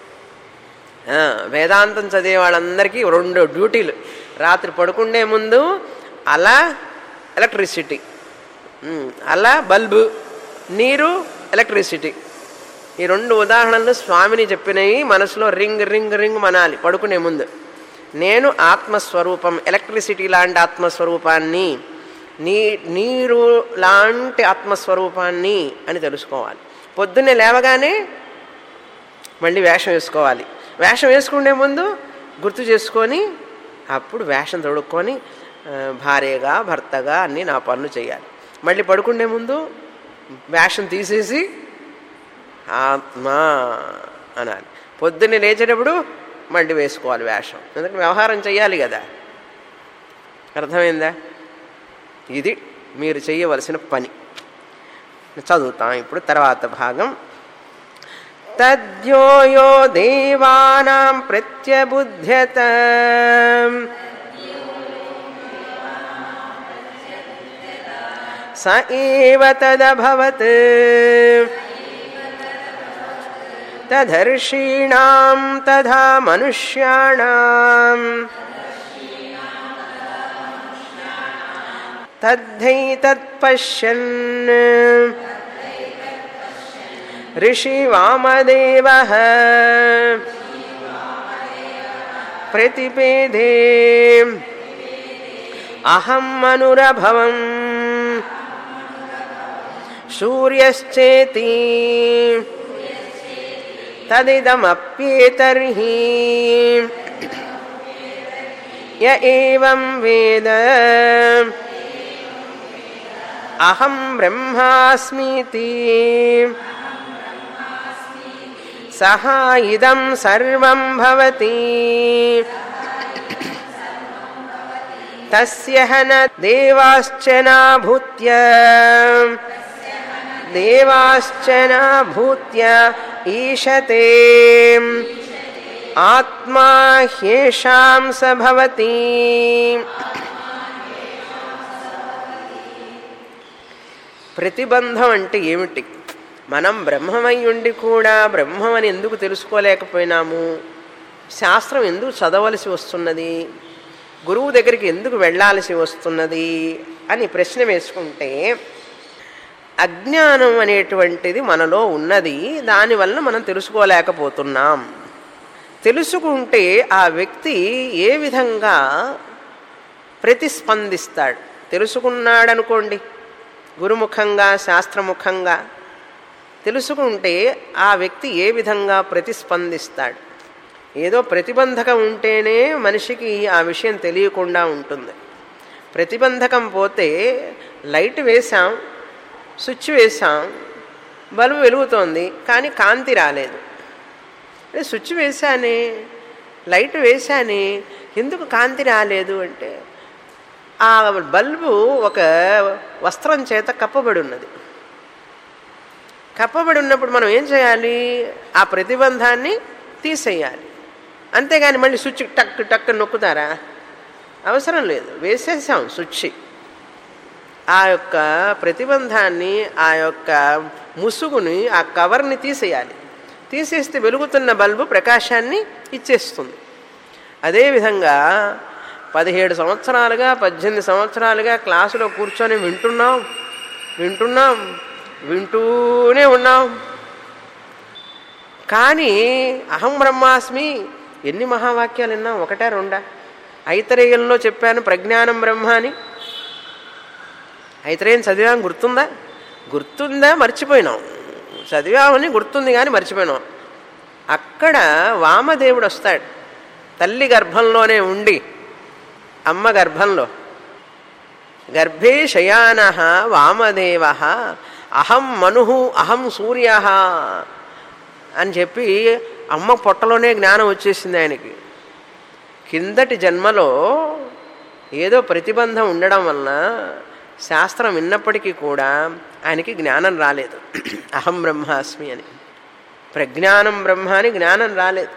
వేదాంతం చదివే వాళ్ళందరికీ రెండు డ్యూటీలు. రాత్రి పడుకునే ముందు అలా ఎలక్ట్రిసిటీ, అలా బల్బు, నీరు, ఎలక్ట్రిసిటీ. ఈ రెండు ఉదాహరణలు స్వామిని చెప్పినవి మనసులో రింగ్ రింగ్ రింగ్ మనాలి పడుకునే ముందు. నేను ఆత్మస్వరూపం, ఎలక్ట్రిసిటీ లాంటి ఆత్మస్వరూపాన్ని, నీ నీరు లాంటి ఆత్మస్వరూపాన్ని అని తెలుసుకోవాలి. పొద్దున్నే లేవగానే మళ్ళీ వేషం వేసుకోవాలి. వేషం వేసుకునే ముందు గుర్తు చేసుకొని అప్పుడు వేషం తొడుక్కొని భార్యగా భర్తగా అన్నీ నా పనులు చేయాలి. మళ్ళీ పడుకునే ముందు వేషం తీసేసి ఆత్మ అనాలి. పొద్దున్నే లేచేటప్పుడు మళ్ళీ వేసుకోవాలి వేషం, ఎందుకంటే వ్యవహారం చేయాలి కదా. అర్థమైందా? ఇది మీరు చేయవలసిన పని. చదువుతాం ఇప్పుడు తర్వాత భాగం. తద్యో యో దేవానాం ప్రత్యబుధ్యత స ఏవ తదభవత్ తదర్షీణాం తథా మనుష్యాణాం తద్ధైతత్పశ్యన్ ఋషి వామదేవః ప్రతిపేదే అహం మనురభవం సూర్యశ్చేతి తదిదమప్యేతర్హి య ఏవం వేద అహం బ్రహ్మాస్మీతి సహ ఇదం సర్వం భవతి తస్య న దేవాశ్చ నాభూత్య దేవాశ్చ నాభూత్య ఈశతే ఆత్మా హ్యేషాం స భవతి. ప్రతిబంధం అంటే ఏమిటి? మనం బ్రహ్మమై ఉండి కూడా బ్రహ్మమని ఎందుకు తెలుసుకోలేకపోయినాము? శాస్త్రం ఎందుకు చదవలసి వస్తున్నది? గురువు దగ్గరికి ఎందుకు వెళ్ళాల్సి వస్తున్నది అని ప్రశ్న వేసుకుంటే, అజ్ఞానం అనేటువంటిది మనలో ఉన్నది, దానివల్ల మనం తెలుసుకోలేకపోతున్నాం. తెలుసుకుంటే ఆ వ్యక్తి ఏ విధంగా ప్రతిస్పందిస్తాడు? తెలుసుకున్నాడనుకోండి, గురుముఖంగా శాస్త్రముఖంగా తెలుసుకుంటే ఆ వ్యక్తి ఏ విధంగా ప్రతిస్పందిస్తాడు? ఏదో ప్రతిబంధకం ఉంటేనే మనిషికి ఆ విషయం తెలియకుండా ఉంటుంది. ప్రతిబంధకం పోతే లైట్ వేసాం, స్విచ్ వేసాం, బల్బు వెలుగుతోంది, కానీ కాంతి రాలేదు. స్విచ్ వేశానే, లైట్ వేశానే, ఎందుకు కాంతి రాలేదు అంటే ఆ బల్బు ఒక వస్త్రం చేత కప్పబడి ఉన్నది. కప్పబడి ఉన్నప్పుడు మనం ఏం చేయాలి? ఆ ప్రతిబంధాన్ని తీసేయాలి. అంతేగాని మళ్ళీ స్విచ్ టక్ టక్ నొక్కుతారా? అవసరం లేదు, వేసేసాం స్విచ్. ఆ యొక్క ప్రతిబంధాన్ని, ఆ యొక్క ముసుగుని, ఆ కవర్ని తీసేయాలి. తీసేస్తే వెలుగుతున్న బల్బు ప్రకాశాన్ని ఇచ్చేస్తుంది. అదేవిధంగా పదిహేడు సంవత్సరాలుగా పద్దెనిమిది సంవత్సరాలుగా క్లాసులో కూర్చొని వింటున్నాం వింటున్నాం వింటూనే ఉన్నాం. కానీ అహం బ్రహ్మాస్మి ఎన్ని మహావాక్యాలు విన్నాం? ఒకటా రెండా? ఐతరేయంలో చెప్పాను ప్రజ్ఞానం బ్రహ్మ అని. ఐతరేయం చదివాం, గుర్తుందా? గుర్తుందా? మర్చిపోయినాం. చదివామని గుర్తుంది కానీ మర్చిపోయినాం. అక్కడ వామదేవుడు వస్తాడు. తల్లి గర్భంలోనే ఉండి, అమ్మ గర్భంలో గర్భే శయాన వామదేవ అహం మను అహం సూర్య అని చెప్పి అమ్మ పొట్టలోనే జ్ఞానం వచ్చేసింది ఆయనకి. కిందటి జన్మలో ఏదో ప్రతిబంధం ఉండడం వలన శాస్త్రం విన్నప్పటికీ కూడా ఆయనకి జ్ఞానం రాలేదు. అహం బ్రహ్మాస్మి అని, ప్రజ్ఞానం బ్రహ్మ అని జ్ఞానం రాలేదు.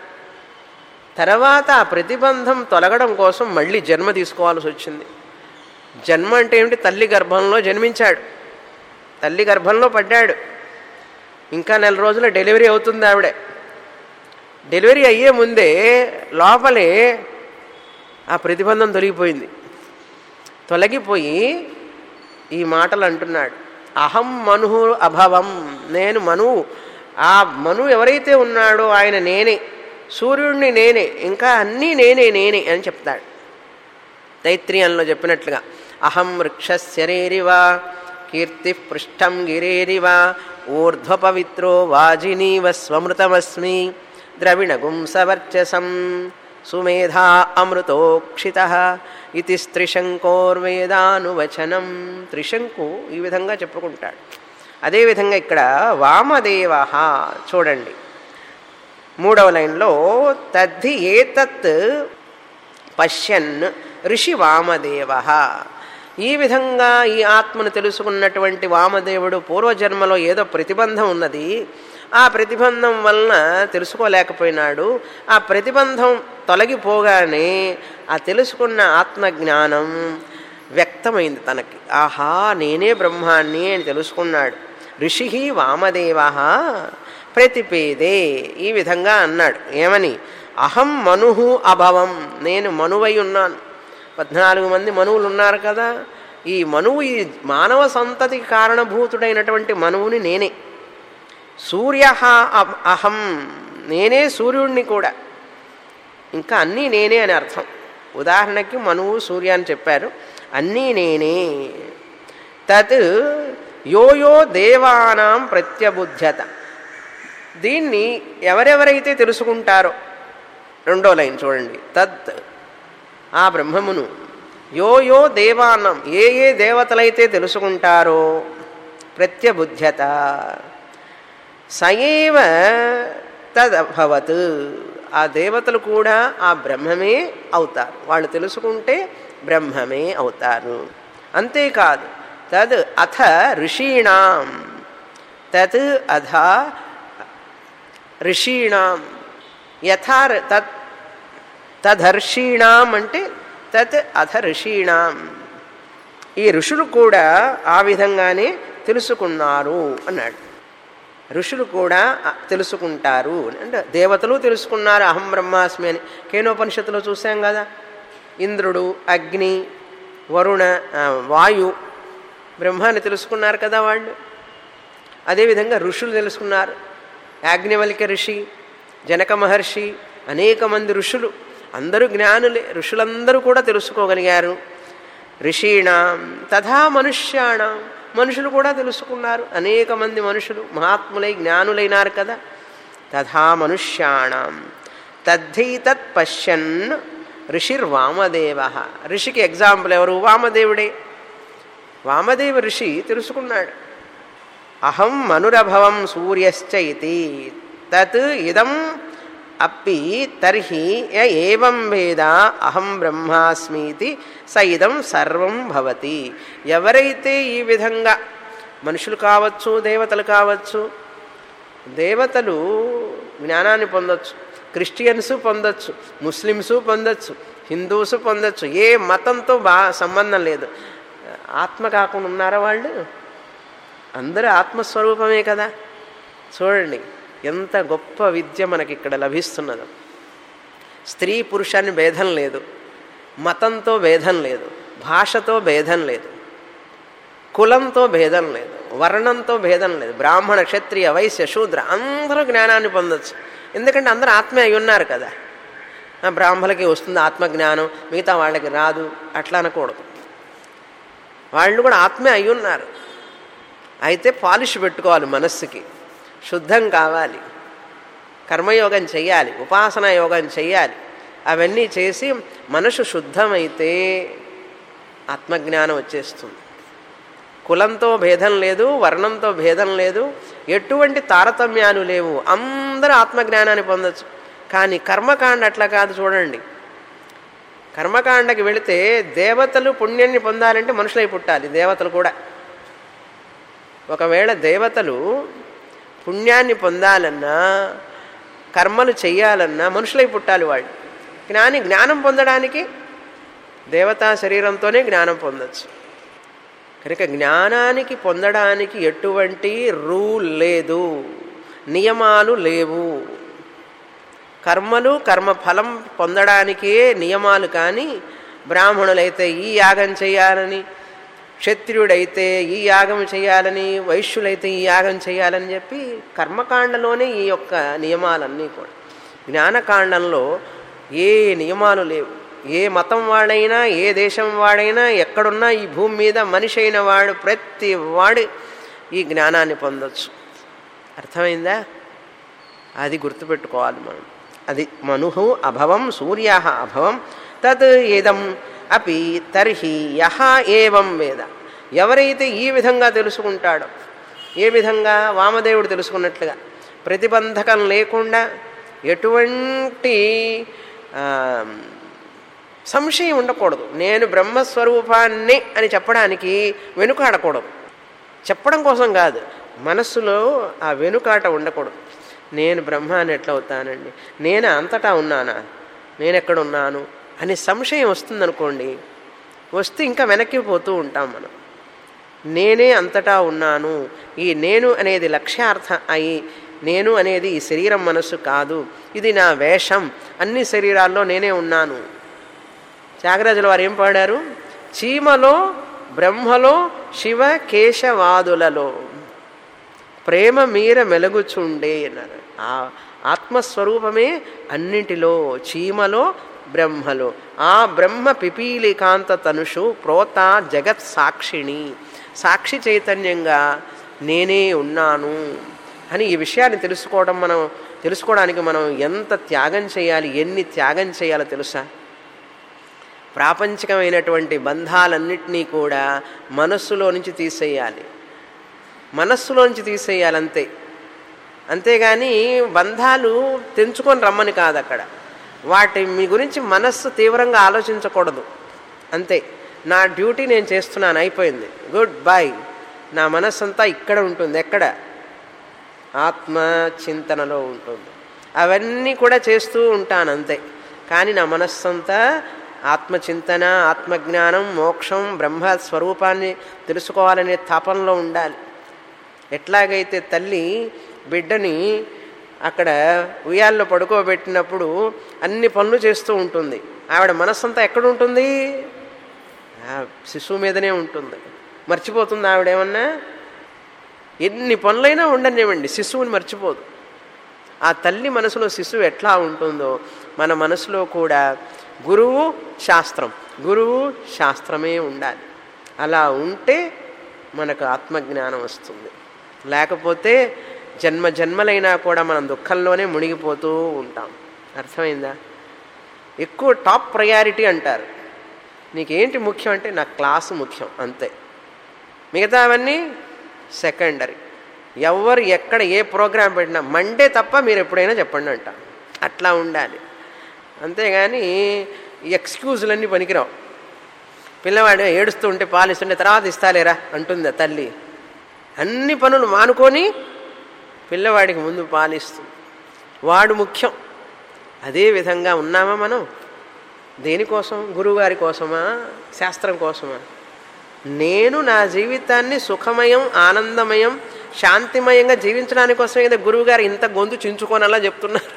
తర్వాత ఆ ప్రతిబంధం తొలగడం కోసం మళ్ళీ జన్మ తీసుకోవాల్సి వచ్చింది. జన్మ అంటే ఏమిటి? తల్లి గర్భంలో జన్మించాడు, తల్లి గర్భంలో పడ్డాడు. ఇంకా నెల రోజుల డెలివరీ అవుతుంది ఆవిడే. డెలివరీ అయ్యే ముందే లోపలే ఆ ప్రతిబంధం తొలగిపోయింది. తొలగిపోయి ఈ మాటలు అంటున్నాడు, అహం మను అభవం, నేను మనువు. ఆ మనువు ఎవరైతే ఉన్నాడో ఆయన నేనే, సూర్యుడిని నేనే, ఇంకా అన్నీ నేనే నేనే అని చెప్తాడు. తైత్రీయంలో చెప్పినట్లుగా అహం వృక్షశరీరివ కీర్తి పృష్టం గిరేరివ ఊర్ధ్వపవిత్రో వాజినీవ స్వమృతమస్మి ద్రవిణగుం సవర్చసం సుమేధా అమృతోక్షిత ఇది త్రిశంకోర్వేదానువచనం. త్రిశంకు ఈ విధంగా చెప్పుకుంటాడు. అదేవిధంగా ఇక్కడ వామదేవ చూడండి మూడవ లైన్లో తద్ధి ఏతత్ పశ్యన్ ఋషి వామదేవ. ఈ విధంగా ఈ ఆత్మను తెలుసుకున్నటువంటి వామదేవుడు పూర్వజన్మలో ఏదో ప్రతిబంధం ఉన్నది, ఆ ప్రతిబంధం వలన తెలుసుకోలేకపోయినాడు. ఆ ప్రతిబంధం తొలగిపోగానే ఆ తెలుసుకున్న ఆత్మజ్ఞానం వ్యక్తమైంది తనకి. ఆహా నేనే బ్రహ్మాన్ని అని తెలుసుకున్నాడు. ఋషి వామదేవ ప్రతిపేదే, ఈ విధంగా అన్నాడు. ఏమని? అహం మను అభవం, నేను మనువై ఉన్నాను. పద్నాలుగు మంది మనువులు ఉన్నారు కదా, ఈ మనువు ఈ మానవ సంతతికి కారణభూతుడైనటువంటి మనువుని నేనే. సూర్య అహం, నేనే సూర్యుడిని కూడా. ఇంకా అన్నీ నేనే అని అర్థం. ఉదాహరణకి మనువు సూర్య అని చెప్పారు, అన్నీ నేనే. తత్ యోయో దేవానాం ప్రత్యబుధ్యత, దీన్ని ఎవరెవరైతే తెలుసుకుంటారో, రెండో లైన్ చూడండి. తత్ ఆ బ్రహ్మమును, యో యో దేవానం, ఏ ఏ దేవతలైతే తెలుసుకుంటారో, ప్రత్యబుధ్యత సయేవ తదభవత్, ఆ దేవతలు కూడా ఆ బ్రహ్మమే అవుతారు. వాళ్ళు తెలుసుకుంటే బ్రహ్మమే అవుతారు. అంతేకాదు తద్ అథ ఋషీణాం, తత్ అథ ఋషీణాం, యథా తత్ తదర్షీణాం అంటే తత్ అథ ఋషీణాం, ఈ ఋషులు కూడా ఆ విధంగానే తెలుసుకున్నారు అన్నాడు. ఋషులు కూడా తెలుసుకుంటారు అంటే దేవతలు తెలుసుకున్నారు అహం బ్రహ్మాస్మి అని. కేనోపనిషత్తులో చూసాం కదా, ఇంద్రుడు, అగ్ని, వరుణ, వాయు బ్రహ్మాన్ని తెలుసుకున్నారు కదా వాళ్ళు. అదేవిధంగా ఋషులు తెలుసుకున్నారు. యాజ్ఞవల్క్య ఋషి, జనక మహర్షి, అనేక మంది ఋషులు, అందరూ జ్ఞానులే. ఋషులందరూ కూడా తెలుసుకోగలిగారు. ఋషీణాం తథా మనుష్యాణం, మనుషులు కూడా తెలుసుకున్నారు. అనేక మంది మనుషులు మహాత్ములై జ్ఞానులైనారు కదా. తథా మనుష్యాణం తద్ధైతత్ పశ్యన్ ఋషిర్వామదేవ. ఋషికి ఎగ్జాంపుల్ ఎవరు? వామదేవుడే. వామదేవ ఋషి తెలుసుకున్నాడు. అహం మనురభవం సూర్యశ్చ ఇతి తత్ ఇదం అప్పి తర్హి య ఏవం వేద అహం బ్రహ్మాస్మీతి స ఇదం సర్వం భవతి. ఎవరైతే ఈ విధంగా మనుషులు కావచ్చు, దేవతలు కావచ్చు, దేవతలు జ్ఞానాన్ని పొందొచ్చు, క్రిస్టియన్స్ పొందొచ్చు, ముస్లిమ్స్ పొందొచ్చు, హిందూస్ పొందొచ్చు, ఏ మతంతో బా సంబంధం లేదు. ఆత్మ కాకుండా ఉన్నారా వాళ్ళు? అందరూ ఆత్మస్వరూపమే కదా. చూడండి ఎంత గొప్ప విద్య మనకి ఇక్కడ లభిస్తున్నదో. స్త్రీ పురుషాన్ని భేదం లేదు, మతంతో భేదం లేదు, భాషతో భేదం లేదు, కులంతో భేదం లేదు, వర్ణంతో భేదం లేదు. బ్రాహ్మణ, క్షత్రియ, వైశ్య, శూద్ర అందరూ జ్ఞానాన్ని పొందొచ్చు. ఎందుకంటే అందరూ ఆత్మే అయి ఉన్నారు కదా. బ్రాహ్మణులకి వస్తుంది ఆత్మజ్ఞానం, మిగతా వాళ్ళకి రాదు అట్లా అనకూడదు. వాళ్ళు కూడా ఆత్మే అయి ఉన్నారు. అయితే పాలిష్ పెట్టుకోవాలి, మనస్సుకి శుద్ధం కావాలి, కర్మయోగం చెయ్యాలి, ఉపాసనా యోగం చెయ్యాలి. అవన్నీ చేసి మనసు శుద్ధమైతే ఆత్మజ్ఞానం వచ్చేస్తుంది. కులంతో భేదం లేదు, వర్ణంతో భేదం లేదు, ఎటువంటి తారతమ్యాలు లేవు, అందరూ ఆత్మజ్ఞానాన్ని పొందొచ్చు. కానీ కర్మకాండ అట్లా కాదు. చూడండి, కర్మకాండకి వెళితే దేవతలు పుణ్యాన్ని పొందాలంటే మనుషులై పుట్టాలి. దేవతలు కూడా ఒకవేళ దేవతలు పుణ్యాన్ని పొందాలన్నా, కర్మలు చెయ్యాలన్నా మనుషులై పుట్టాలి వాళ్ళు. జ్ఞాని జ్ఞానం పొందడానికి దేవతా శరీరంతోనే జ్ఞానం పొందొచ్చు. కనుక జ్ఞానానికి పొందడానికి ఎటువంటి రూల్ లేదు, నియమాలు లేవు. కర్మలు కర్మఫలం పొందడానికే నియమాలు. కానీ బ్రాహ్మణులైతే ఈ యాగం చేయాలని, క్షత్రియుడైతే ఈ యాగం చేయాలని, వైశ్యులైతే ఈ యాగం చేయాలని చెప్పి కర్మకాండలోనే ఈ యొక్క నియమాలన్నీ కూడా. జ్ఞానకాండంలో ఏ నియమాలు లేవు. ఏ మతం వాడైనా, ఏ దేశం వాడైనా, ఎక్కడున్నా ఈ భూమి మీద మనిషి అయిన వాడు ప్రతి వాడు ఈ జ్ఞానాన్ని పొందొచ్చు. అర్థమైందా? అది గుర్తుపెట్టుకోవాలి మనం. అది మనుహు అభవం సూర్య అభవం తత్ ఏదం అపి తర్హి యహ ఏవం వేద. ఎవరైతే ఈ విధంగా తెలుసుకుంటాడో, ఏ విధంగా వామదేవుడు తెలుసుకున్నట్లుగా ప్రతిబంధకం లేకుండా, ఎటువంటి సంశయం ఉండకూడదు. నేను బ్రహ్మస్వరూపాన్ని అని చెప్పడానికి వెనుకాడకూడదు. చెప్పడం కోసం కాదు, మనస్సులో ఆ వెనుకాట ఉండకూడదు. నేను బ్రహ్మాన్ని ఎట్లా అవుతానండి, నేను అంతటా ఉన్నానా, నేను ఎక్కడున్నాను అనే సంశయం వస్తుందనుకోండి. వస్తే ఇంకా వెనక్కి పోతూ ఉంటాం మనం. నేనే అంతటా ఉన్నాను, ఈ నేను అనేది లక్ష్యార్థ అయి, నేను అనేది ఈ శరీరం మనస్సు కాదు, ఇది నా వేషం, అన్ని శరీరాల్లో నేనే ఉన్నాను. త్యాగరాజుల వారు ఏం పాడారు? చీమలో, బ్రహ్మలో, శివ కేశవాదులలో ప్రేమ మీర మెలుగుచుండే అన్నారు. ఆ ఆత్మస్వరూపమే అన్నింటిలో, చీమలో, బ్రహ్మలో. ఆ బ్రహ్మ పిపీలికాంత తనుషు ప్రోత జగత్ సాక్షిణి, సాక్షి చైతన్యంగా నేనే ఉన్నాను అని ఈ విషయాన్ని తెలుసుకోవడం మనం తెలుసుకోవడానికి మనం ఎంత త్యాగం చేయాలి, ఎన్ని త్యాగం చేయాలో తెలుసా? ప్రాపంచికమైనటువంటి బంధాలన్నింటినీ కూడా మనస్సులో నుంచి తీసేయాలి, మనస్సులోంచి తీసేయాలి అంతే. అంతేగాని బంధాలు తెంచుకొని రమ్మని కాదు. అక్కడ వాటి మీ గురించి మనస్సు తీవ్రంగా ఆలోచించకూడదు. అంతే, నా డ్యూటీ నేను చేస్తున్నాను, అయిపోయింది, గుడ్ బై. నా మనస్సు అంతా ఇక్కడ ఉంటుంది. ఎక్కడ? ఆత్మచింతనలో ఉంటుంది. అవన్నీ కూడా చేస్తూ ఉంటాను అంతే. కానీ నా మనస్సు అంతా ఆత్మచింతన, ఆత్మజ్ఞానం, మోక్షం, బ్రహ్మస్వరూపాన్ని తెలుసుకోవాలనే తపనలో ఉండాలి. ఎట్లాగైతే తల్లి బిడ్డని అక్కడ ఉయ్యాల్లో పడుకోబెట్టినప్పుడు అన్ని పనులు చేస్తూ ఉంటుంది, ఆవిడ మనస్సంతా ఎక్కడ ఉంటుంది? శిశువు మీదనే ఉంటుంది. మర్చిపోతుంది ఆవిడేమన్నా? ఎన్ని పనులైనా ఉండనివ్వండి, శిశువుని మర్చిపోదు. ఆ తల్లి మనసులో శిశువు ఎట్లా ఉంటుందో మన మనసులో కూడా గురువు శాస్త్రం, గురువు శాస్త్రమే ఉండాలి. అలా ఉంటే మనకు ఆత్మజ్ఞానం వస్తుంది. లేకపోతే జన్మ జన్మలైనా కూడా మనం దుఃఖంలోనే మునిగిపోతూ ఉంటాం. అర్థమైందా? ఎక్కువ టాప్ ప్రయారిటీ అంటారు. నీకేంటి ముఖ్యం అంటే నాకు క్లాసు ముఖ్యం అంతే, మిగతావన్నీ సెకండరీ. ఎవరు ఎక్కడ ఏ ప్రోగ్రాం పెట్టినా మండే తప్ప మీరు ఎప్పుడైనా చెప్పండి అంట. అట్లా ఉండాలి. అంతేగాని ఎక్స్క్యూజులన్నీ పనికిరావు. పిల్లవాడు ఏడుస్తూ ఉంటే పాలిస్తుంటే తర్వాత ఇస్తాలేరా అంటుందా తల్లి. అన్ని పనులు మానుకొని పిల్లవాడికి ముందు పాలిస్తుంది. వాడు ముఖ్యం. అదే విధంగా ఉన్నామా మనం? దేనికోసం? గురువుగారి కోసమా, శాస్త్రం కోసమా? నేను నా జీవితాన్ని సుఖమయం, ఆనందమయం, శాంతిమయంగా జీవించడానికి కోసమే కదా గురువుగారు ఇంత గొంతు చించుకోనలా చెప్తున్నారు.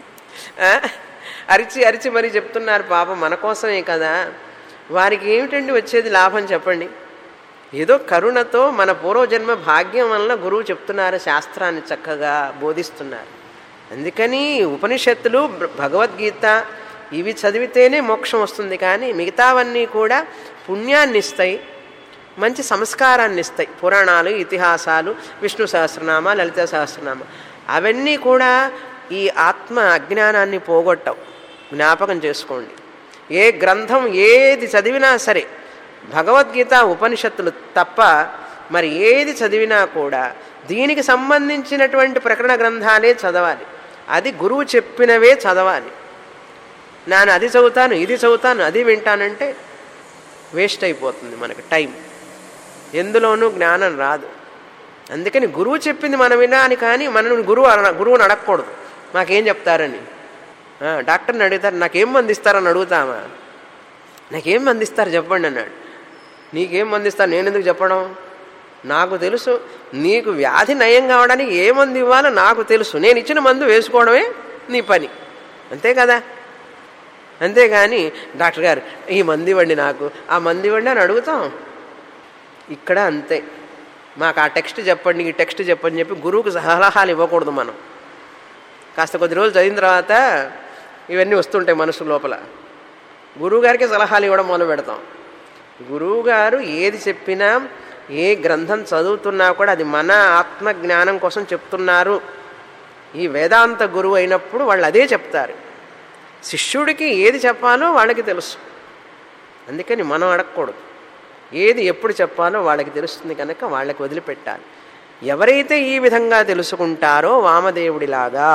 అరిచి అరిచి మరీ చెప్తున్నారు. పాపం మన కోసమే కదా. వారికి ఏమిటండి వచ్చేది లాభం చెప్పండి? ఏదో కరుణతో మన పూర్వజన్మ భాగ్యం వలన గురువు చెప్తున్నారు, శాస్త్రాన్ని చక్కగా బోధిస్తున్నారు. అందుకని ఉపనిషత్తులు, భగవద్గీత ఇవి చదివితేనే మోక్షం వస్తుంది. కానీ మిగతావన్నీ కూడా పుణ్యాన్ని ఇస్తాయి, మంచి సంస్కారాన్ని ఇస్తాయి. పురాణాలు, ఇతిహాసాలు, విష్ణు సహస్రనామ, లలిత సహస్రనామ అవన్నీ కూడా ఈ ఆత్మ అజ్ఞానాన్ని పోగొట్టవు. జ్ఞాపకం చేసుకోండి. ఏ గ్రంథం ఏది చదివినా సరే, భగవద్గీత ఉపనిషత్తులు తప్ప మరి ఏది చదివినా కూడా దీనికి సంబంధించినటువంటి ప్రకరణ గ్రంథాలే చదవాలి. అది గురువు చెప్పినవే చదవాలి. నేను అది చదువుతాను, ఇది చదువుతాను, అది వింటానంటే వేస్ట్ అయిపోతుంది మనకి టైం. ఎందులోనూ జ్ఞానం రాదు. అందుకని గురువు చెప్పింది మనం వినాలి. కానీ మనం గురువు గురువుని అడగకూడదు నాకేం చెప్తారని. డాక్టర్ని అడుగుతారు నాకేం మందిస్తారని అడుగుతామా? నాకేం మందిస్తారు చెప్పండి అన్నాడు. నీకేం మందిస్తారు నేను ఎందుకు చెప్పడం? నాకు తెలుసు నీకు వ్యాధి నయం కావడానికి ఏ మందు ఇవ్వాలో నాకు తెలుసు. నేను ఇచ్చిన మందు వేసుకోవడమే నీ పని, అంతే కదా. అంతేగాని డాక్టర్ గారు ఈ మందు ఇవ్వండి, నాకు ఆ మందు ఇవ్వండి అని అడుగుతాం. ఇక్కడ అంతే. మాకు ఆ టెక్స్ట్ చెప్పండి, ఈ టెక్స్ట్ చెప్పని చెప్పి గురువుకు సలహాలు ఇవ్వకూడదు. మనం కాస్త కొద్ది రోజులు చదివిన తర్వాత ఇవన్నీ వస్తుంటాయి మనసు లోపల. గురువుగారికి సలహాలు ఇవ్వడం మొదలు పెడతాం. గురువుగారు ఏది చెప్పినా, ఏ గ్రంథం చదువుతున్నా కూడా అది మన ఆత్మజ్ఞానం కోసం చెప్తున్నారు. ఈ వేదాంత గురువు అయినప్పుడు వాళ్ళు అదే చెప్తారు. శిష్యుడికి ఏది చెప్పాలో వాళ్ళకి తెలుసు. అందుకని మనం అడగకూడదు. ఏది ఎప్పుడు చెప్పాలో వాళ్ళకి తెలుస్తుంది కనుక వాళ్ళకి వదిలిపెట్టాలి. ఎవరైతే ఈ విధంగా తెలుసుకుంటారో వామదేవుడిలాగా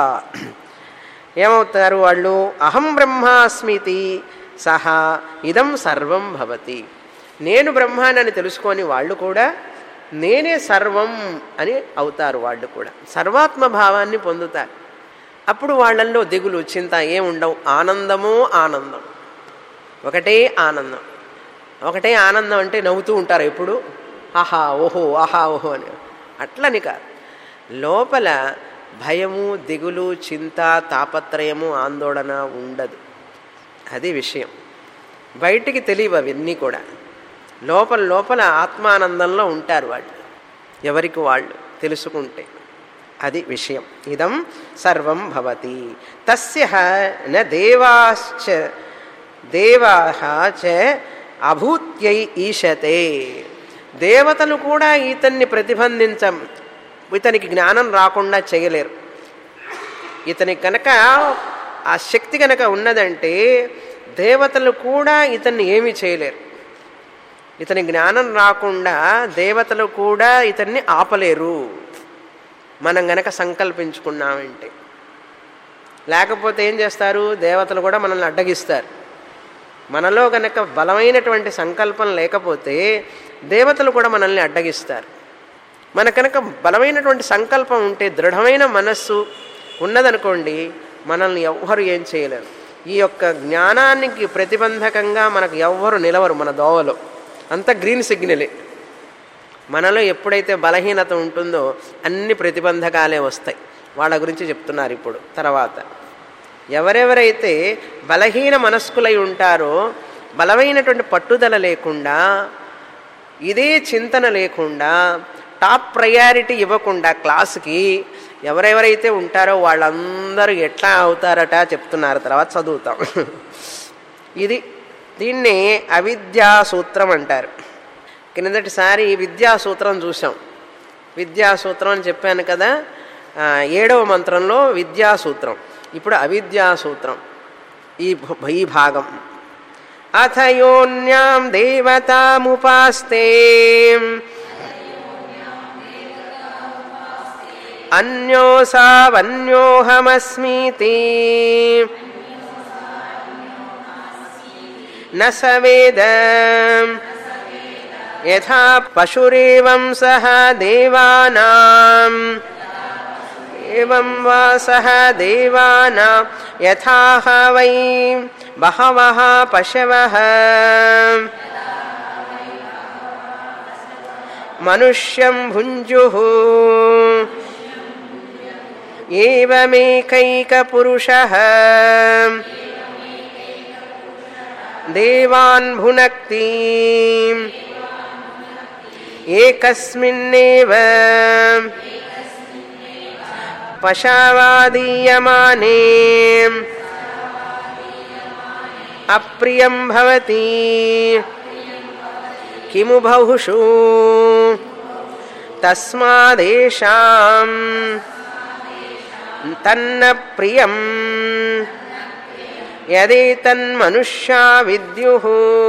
ఏమవుతారు వాళ్ళు? అహం బ్రహ్మాస్మితి సహా ఇదం సర్వం భవతి. నేను బ్రహ్మానని తెలుసుకొని వాళ్ళు కూడా నేనే సర్వం అని అవుతారు. వాళ్ళు కూడా సర్వాత్మ భావాన్ని పొందుతారు. అప్పుడు వాళ్ళల్లో దిగులు, చింత ఏముండవు. ఆనందమో ఆనందం, ఒకటే ఆనందం. ఒకటే ఆనందం అంటే నవ్వుతూ ఉంటారు ఎప్పుడు, ఆహా ఓహో ఆహా ఓహో అని. అట్లని కాదు. లోపల భయము, దిగులు, చింత, తాపత్రయము, ఆందోళన ఉండదు. అది విషయం. బయటికి తెలియవు అవన్నీ కూడా. లోపల లోపల ఆత్మానందంలో ఉంటారు వాళ్ళు, ఎవరికి వాళ్ళు తెలుసుకుంటే. అది విషయం. ఇదం సర్వం భవతి తస్య న దేవాశ్చ దేవాః చ అభూత్యై ఈశతే. దేవతలు కూడా ఇతన్ని ప్రతిబంధించ ఇతనికి జ్ఞానం రాకుండా చేయలేరు. ఇతనికి కనుక ఆ శక్తి కనుక ఉన్నదంటే దేవతలు కూడా ఇతన్ని ఏమీ చేయలేరు. ఇతని జ్ఞానం రాకుండా దేవతలు కూడా ఇతన్ని ఆపలేరు మనం గనక సంకల్పించుకున్నామంటే. లేకపోతే ఏం చేస్తారు? దేవతలు కూడా మనల్ని అడ్డగిస్తారు. మనలో గనక బలమైనటువంటి సంకల్పం లేకపోతే దేవతలు కూడా మనల్ని అడ్డగిస్తారు. మన కనుక బలమైనటువంటి సంకల్పం ఉంటే, దృఢమైన మనస్సు ఉన్నదనుకోండి, మనల్ని ఎవ్వరు ఏం చేయలేరు. ఈ యొక్క జ్ఞానానికి ప్రతిబంధకంగా మనకు ఎవ్వరు నిలవరు. మన దోవలో అంత గ్రీన్ సిగ్నలే. మనలో ఎప్పుడైతే బలహీనత ఉంటుందో అన్ని ప్రతిబంధకాలే వస్తాయి. వాళ్ళ గురించి చెప్తున్నారు ఇప్పుడు తర్వాత. ఎవరెవరైతే బలహీన మనస్కులై ఉంటారో, బలమైనటువంటి పట్టుదల లేకుండా, ఇదే చింతన లేకుండా, టాప్ ప్రయారిటీ ఇవ్వకుండా క్లాసుకి ఎవరెవరైతే ఉంటారో వాళ్ళందరూ ఎట్లా అవుతారట చెప్తున్నారు. తర్వాత చదువుతాం. ఇది దీన్ని అవిద్యా సూత్రం అంటారు. కిందటిసారి విద్యా సూత్రం చూసాం. విద్యా సూత్రం అని చెప్పాను కదా. ఏడవ మంత్రంలో విద్యా సూత్రం. ఇప్పుడు అవిద్యా సూత్రం ఈ ఈ భాగం. అథ యోన్యాం దేవతాముపాస్తే అన్యోసావన్యోహమస్మీతి న స వేద యథా పశురేవం సహ దేవానాం ఏవం వా సహ దేవానాం యథాహ వై బహవః పశవః మనుష్యం భుంజుః ఏవమేకైకపురుషః దేవాన్ భునక్తి ఏకస్మిన్నేవ పశవాదీయమానే అప్రియం భవతి కిము బహుషు తస్మాదేషాం తన్న ప్రియం యదేతన్మనుష్యా విద్యుః.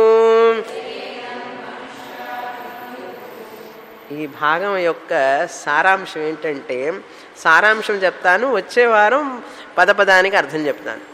ఈ భాగం యొక్క సారాంశం ఏంటంటే, సారాంశం చెప్తాను, వచ్చే వారం పదపదానికి అర్థం చెప్తాను.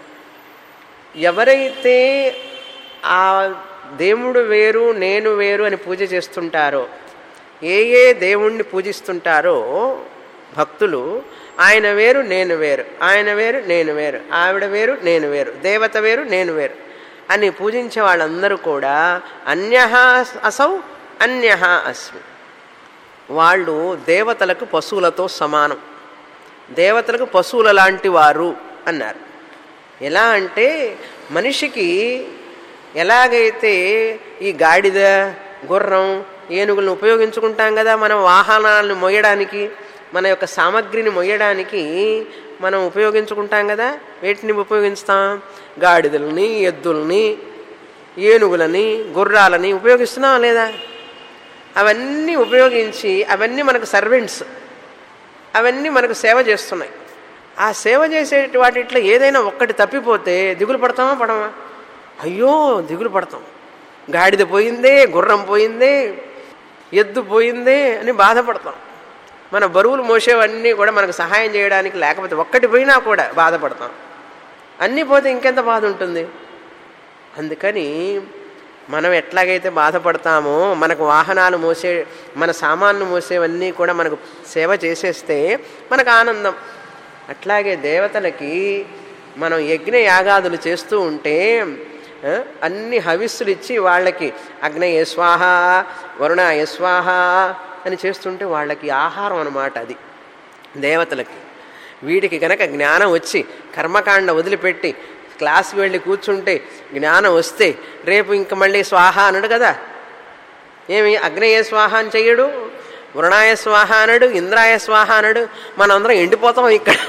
ఎవరైతే ఆ దేవుడు వేరు నేను వేరు అని పూజ చేస్తుంటారో, ఏ ఏ దేవుణ్ణి పూజిస్తుంటారో భక్తులు, ఆయన వేరు నేను వేరు, ఆయన వేరు నేను వేరు, ఆవిడ వేరు నేను వేరు, దేవత వేరు నేను వేరు అని పూజించే వాళ్ళందరూ కూడా అన్యః అసౌ అన్యః అస్మి. వాళ్ళు దేవతలకు పశువులతో సమానం, దేవతలకు పశువుల లాంటి వారు అన్నారు. ఎలా అంటే మనిషికి ఎలాగైతే ఈ గాడిద గుర్రం ఏనుగులను ఉపయోగించుకుంటాం కదా, మనం వాహనాలను మోయడానికి, మన యొక్క సామగ్రిని మొయ్యడానికి మనం ఉపయోగించుకుంటాం కదా. వేటిని ఉపయోగిస్తాం? గాడిదలని, ఎద్దుల్ని, ఏనుగులని, గుర్రాలని ఉపయోగిస్తున్నాం లేదా? అవన్నీ ఉపయోగించి అవన్నీ మనకు సర్వెంట్స్, అవన్నీ మనకు సేవ చేస్తున్నాయి. ఆ సేవ చేసే వాటిట్లో ఏదైనా ఒక్కటి తప్పిపోతే దిగులు పడతామా పడమా? అయ్యో దిగులు పడతాం. గాడిద పోయిందే, గుర్రం పోయిందే, ఎద్దు పోయిందే అని బాధపడతాం. మన బరువులు మోసేవన్నీ కూడా మనకు సహాయం చేయడానికి లేకపోతే ఒక్కటి పోయినా కూడా బాధపడతాం. అన్నీ పోతే ఇంకెంత బాధ ఉంటుంది. అందుకని మనం ఎట్లాగైతే బాధపడతామో, మనకు వాహనాలు మోసే, మన సామాన్లు మోసేవన్నీ కూడా మనకు సేవ చేసేస్తే మనకు ఆనందం. అట్లాగే దేవతలకి మనం యజ్ఞ యాగాదులు చేస్తూ ఉంటే అన్ని హవిస్సులు ఇచ్చి వాళ్ళకి అగ్నయ స్వాహ వరుణాయ స్వాహ అని చేస్తుంటే వాళ్ళకి ఆహారం అన్నమాట అది దేవతలకి. వీడికి కనుక జ్ఞానం వచ్చి కర్మకాండ వదిలిపెట్టి క్లాస్కి వెళ్ళి కూర్చుంటే జ్ఞానం వస్తే రేపు ఇంక మళ్ళీ స్వాహ అనడు కదా. ఏమి అగ్నయ స్వాహ అని చెయ్యడు, వరుణాయ స్వాహ అనడు, ఇంద్రాయ స్వాహ అనడు. మనం అందరం ఎండిపోతాం ఇక్కడ.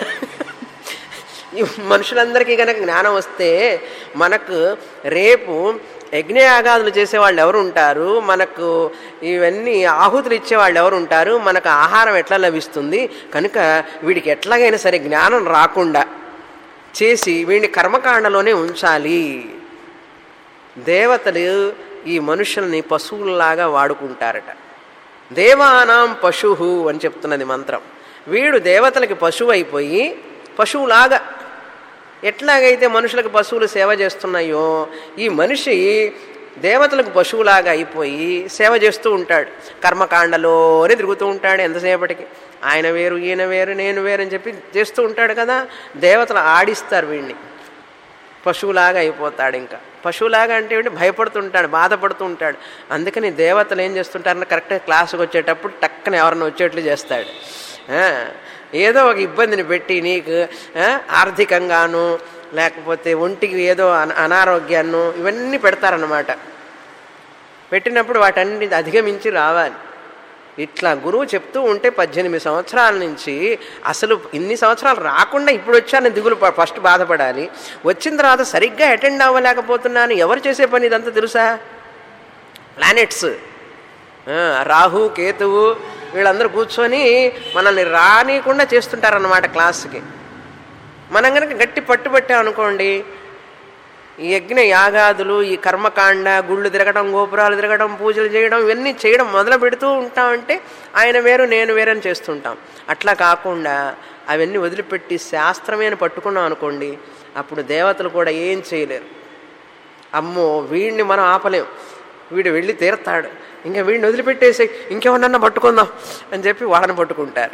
ఈ మనుషులందరికీ కనుక జ్ఞానం వస్తే మనకు రేపు యజ్ఞయాగాదులు చేసేవాళ్ళు ఎవరు ఉంటారు, మనకు ఇవన్నీ ఆహుతులు ఇచ్చేవాళ్ళు ఎవరు ఉంటారు, మనకు ఆహారం ఎట్లా లభిస్తుంది. కనుక వీడికి ఎట్లాగైనా సరే జ్ఞానం రాకుండా చేసి వీడిని కర్మకాండలోనే ఉంచాలి. దేవతలు ఈ మనుషుల్ని పశువుల్లాగా వాడుకుంటారట. దేవానాం పశువు అని చెప్తున్నది మంత్రం. వీడు దేవతలకి పశువు అయిపోయి పశువులాగా ఎట్లాగైతే మనుషులకు పశువులు సేవ చేస్తున్నాయో ఈ మనిషి దేవతలకు పశువులాగా అయిపోయి సేవ చేస్తూ ఉంటాడు. కర్మకాండలోనే తిరుగుతూ ఉంటాడు ఎంతసేపటికి. ఆయన వేరు ఈయన వేరు నేను వేరు అని చెప్పి చేస్తూ ఉంటాడు కదా. దేవతలు ఆడిస్తారు వీడిని, పశువులాగా అయిపోతాడు. ఇంకా పశువులాగా అంటే వీడు భయపడుతుంటాడు, బాధపడుతూ ఉంటాడు. అందుకని దేవతలు ఏం చేస్తుంటారన్న కరెక్ట్గా క్లాసుకు వచ్చేటప్పుడు టక్కన ఎవరన్నా వచ్చేట్లు చేస్తాడు. ఏదో ఒక ఇబ్బందిని పెట్టి నీకు ఆర్థికంగాను లేకపోతే ఒంటికి ఏదో అనారోగ్యాన్ని ఇవన్నీ పెడతారన్నమాట. పెట్టినప్పుడు వాటన్ని అధిగమించి రావాలి. ఇట్లా గురువు చెప్తూ ఉంటే పద్దెనిమిది సంవత్సరాల నుంచి అసలు ఇన్ని సంవత్సరాలు రాకుండా ఇప్పుడు వచ్చాను దిగులు ఫస్ట్ బాధపడాలి. వచ్చిన తర్వాత సరిగ్గా అటెండ్ అవ్వలేకపోతున్నాను. ఎవరు చేసే పని ఇదంతా తెలుసా? ప్లానెట్స్, రాహు కేతువు వీళ్ళందరూ కూర్చొని మనల్ని రానియకుండా చేస్తుంటారన్నమాట క్లాస్కి. మనం కనుక గట్టి పట్టుబట్టాం అనుకోండి, ఈ యజ్ఞ యాగాదులు, ఈ కర్మకాండ, గుళ్ళు తిరగడం, గోపురాలు తిరగడం, పూజలు చేయడం, ఇవన్నీ చేయడం మొదలు పెడుతూ ఉంటామంటే ఆయన వేరు నేను వేరని చేస్తుంటాం. అట్లా కాకుండా అవన్నీ వదిలిపెట్టి శాస్త్రమేని పట్టుకున్నాం అనుకోండి, అప్పుడు దేవతలు కూడా ఏం చేయలేరు. అమ్మో వీడిని మనం ఆపలేం, వీడు వెళ్ళి తీరుతాడు, ఇంకా వీడిని వదిలిపెట్టేసి ఇంకెవరన్నా పట్టుకుందాం అని చెప్పి వాళ్ళని పట్టుకుంటారు.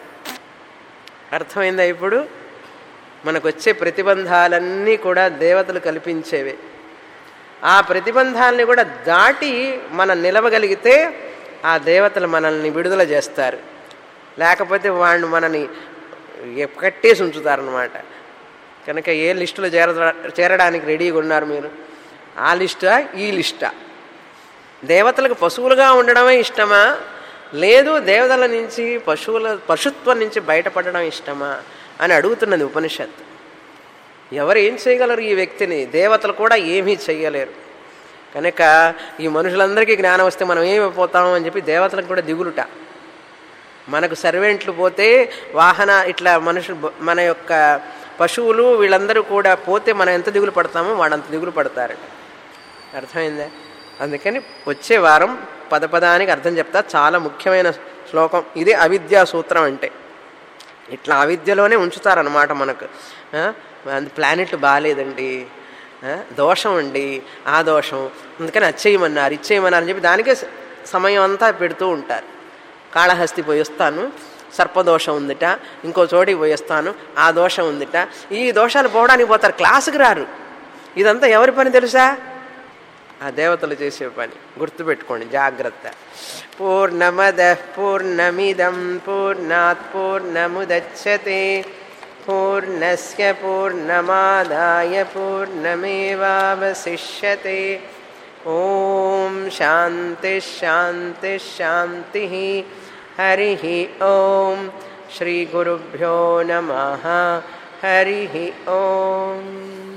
అర్థమైందా? ఇప్పుడు మనకు వచ్చే ప్రతిబంధాలన్నీ కూడా దేవతలు కల్పించేవే. ఆ ప్రతిబంధాలని కూడా దాటి మనం నిలవగలిగితే ఆ దేవతలు మనల్ని విడుదల చేస్తారు. లేకపోతే వాళ్ళు మనని కట్టేసి ఉంచుతారనమాట. కనుక ఏ లిస్టులో చేర చేరడానికి రెడీగా ఉన్నారు మీరు? ఆ లిస్టా ఈ లిస్టా? దేవతలకు పశువులుగా ఉండడమే ఇష్టమా, లేదు దేవతల నుంచి పశువుల పశుత్వం నుంచి బయటపడడం ఇష్టమా అని అడుగుతున్నది ఉపనిషత్తు. ఎవరు ఏం చేయగలరు ఈ వ్యక్తిని? దేవతలు కూడా ఏమీ చెయ్యలేరు. కనుక ఈ మనుషులందరికీ జ్ఞానం వస్తే మనం ఏమైపోతాము అని చెప్పి దేవతలకు కూడా దిగులుట. మనకు సర్వెంట్లు పోతే, వాహన ఇట్లా మనుషులు మన యొక్క పశువులు వీళ్ళందరూ కూడా పోతే మనం ఎంత దిగులు పడతామో వాడంత దిగులు పడతారు. అర్థమైందా? అందుకని వచ్చే వారం పదపదానికి అర్థం చెప్తా. చాలా ముఖ్యమైన శ్లోకం ఇది. అవిద్యా సూత్రం అంటే ఇట్లా అవిద్యలోనే ఉంచుతారనమాట మనకు. ప్లానెట్లు బాగాలేదండి, దోషం అండి, ఆ దోషం, అందుకని అచ్చేయమన్నారు ఇచ్చేయమన్నారు అని చెప్పి దానికే సమయం అంతా పెడుతూ ఉంటారు. కాళహస్తి పోయిస్తాను, సర్పదోషం ఉందిట, ఇంకో చోటికి పోయిస్తాను, ఆ దోషం ఉందిట, ఈ దోషాలు పోవడానికి పోతారు, క్లాసుకు రారు. ఇదంతా ఎవరి పని తెలుసా? ఆ దేవతలు చేసే పని. గుర్తుపెట్టుకోండి జాగ్రత్త. పూర్ణమద పూర్ణమిదం పూర్ణాత్ పూర్ణముదచ్యతే పూర్ణస్య పూర్ణమాదాయ పూర్ణమేవావశిష్యతే. ఓం శాంతి శాంతి శాంతి. హరి ఓం. శ్రీ గురుభ్యో నమః. హరి ఓం.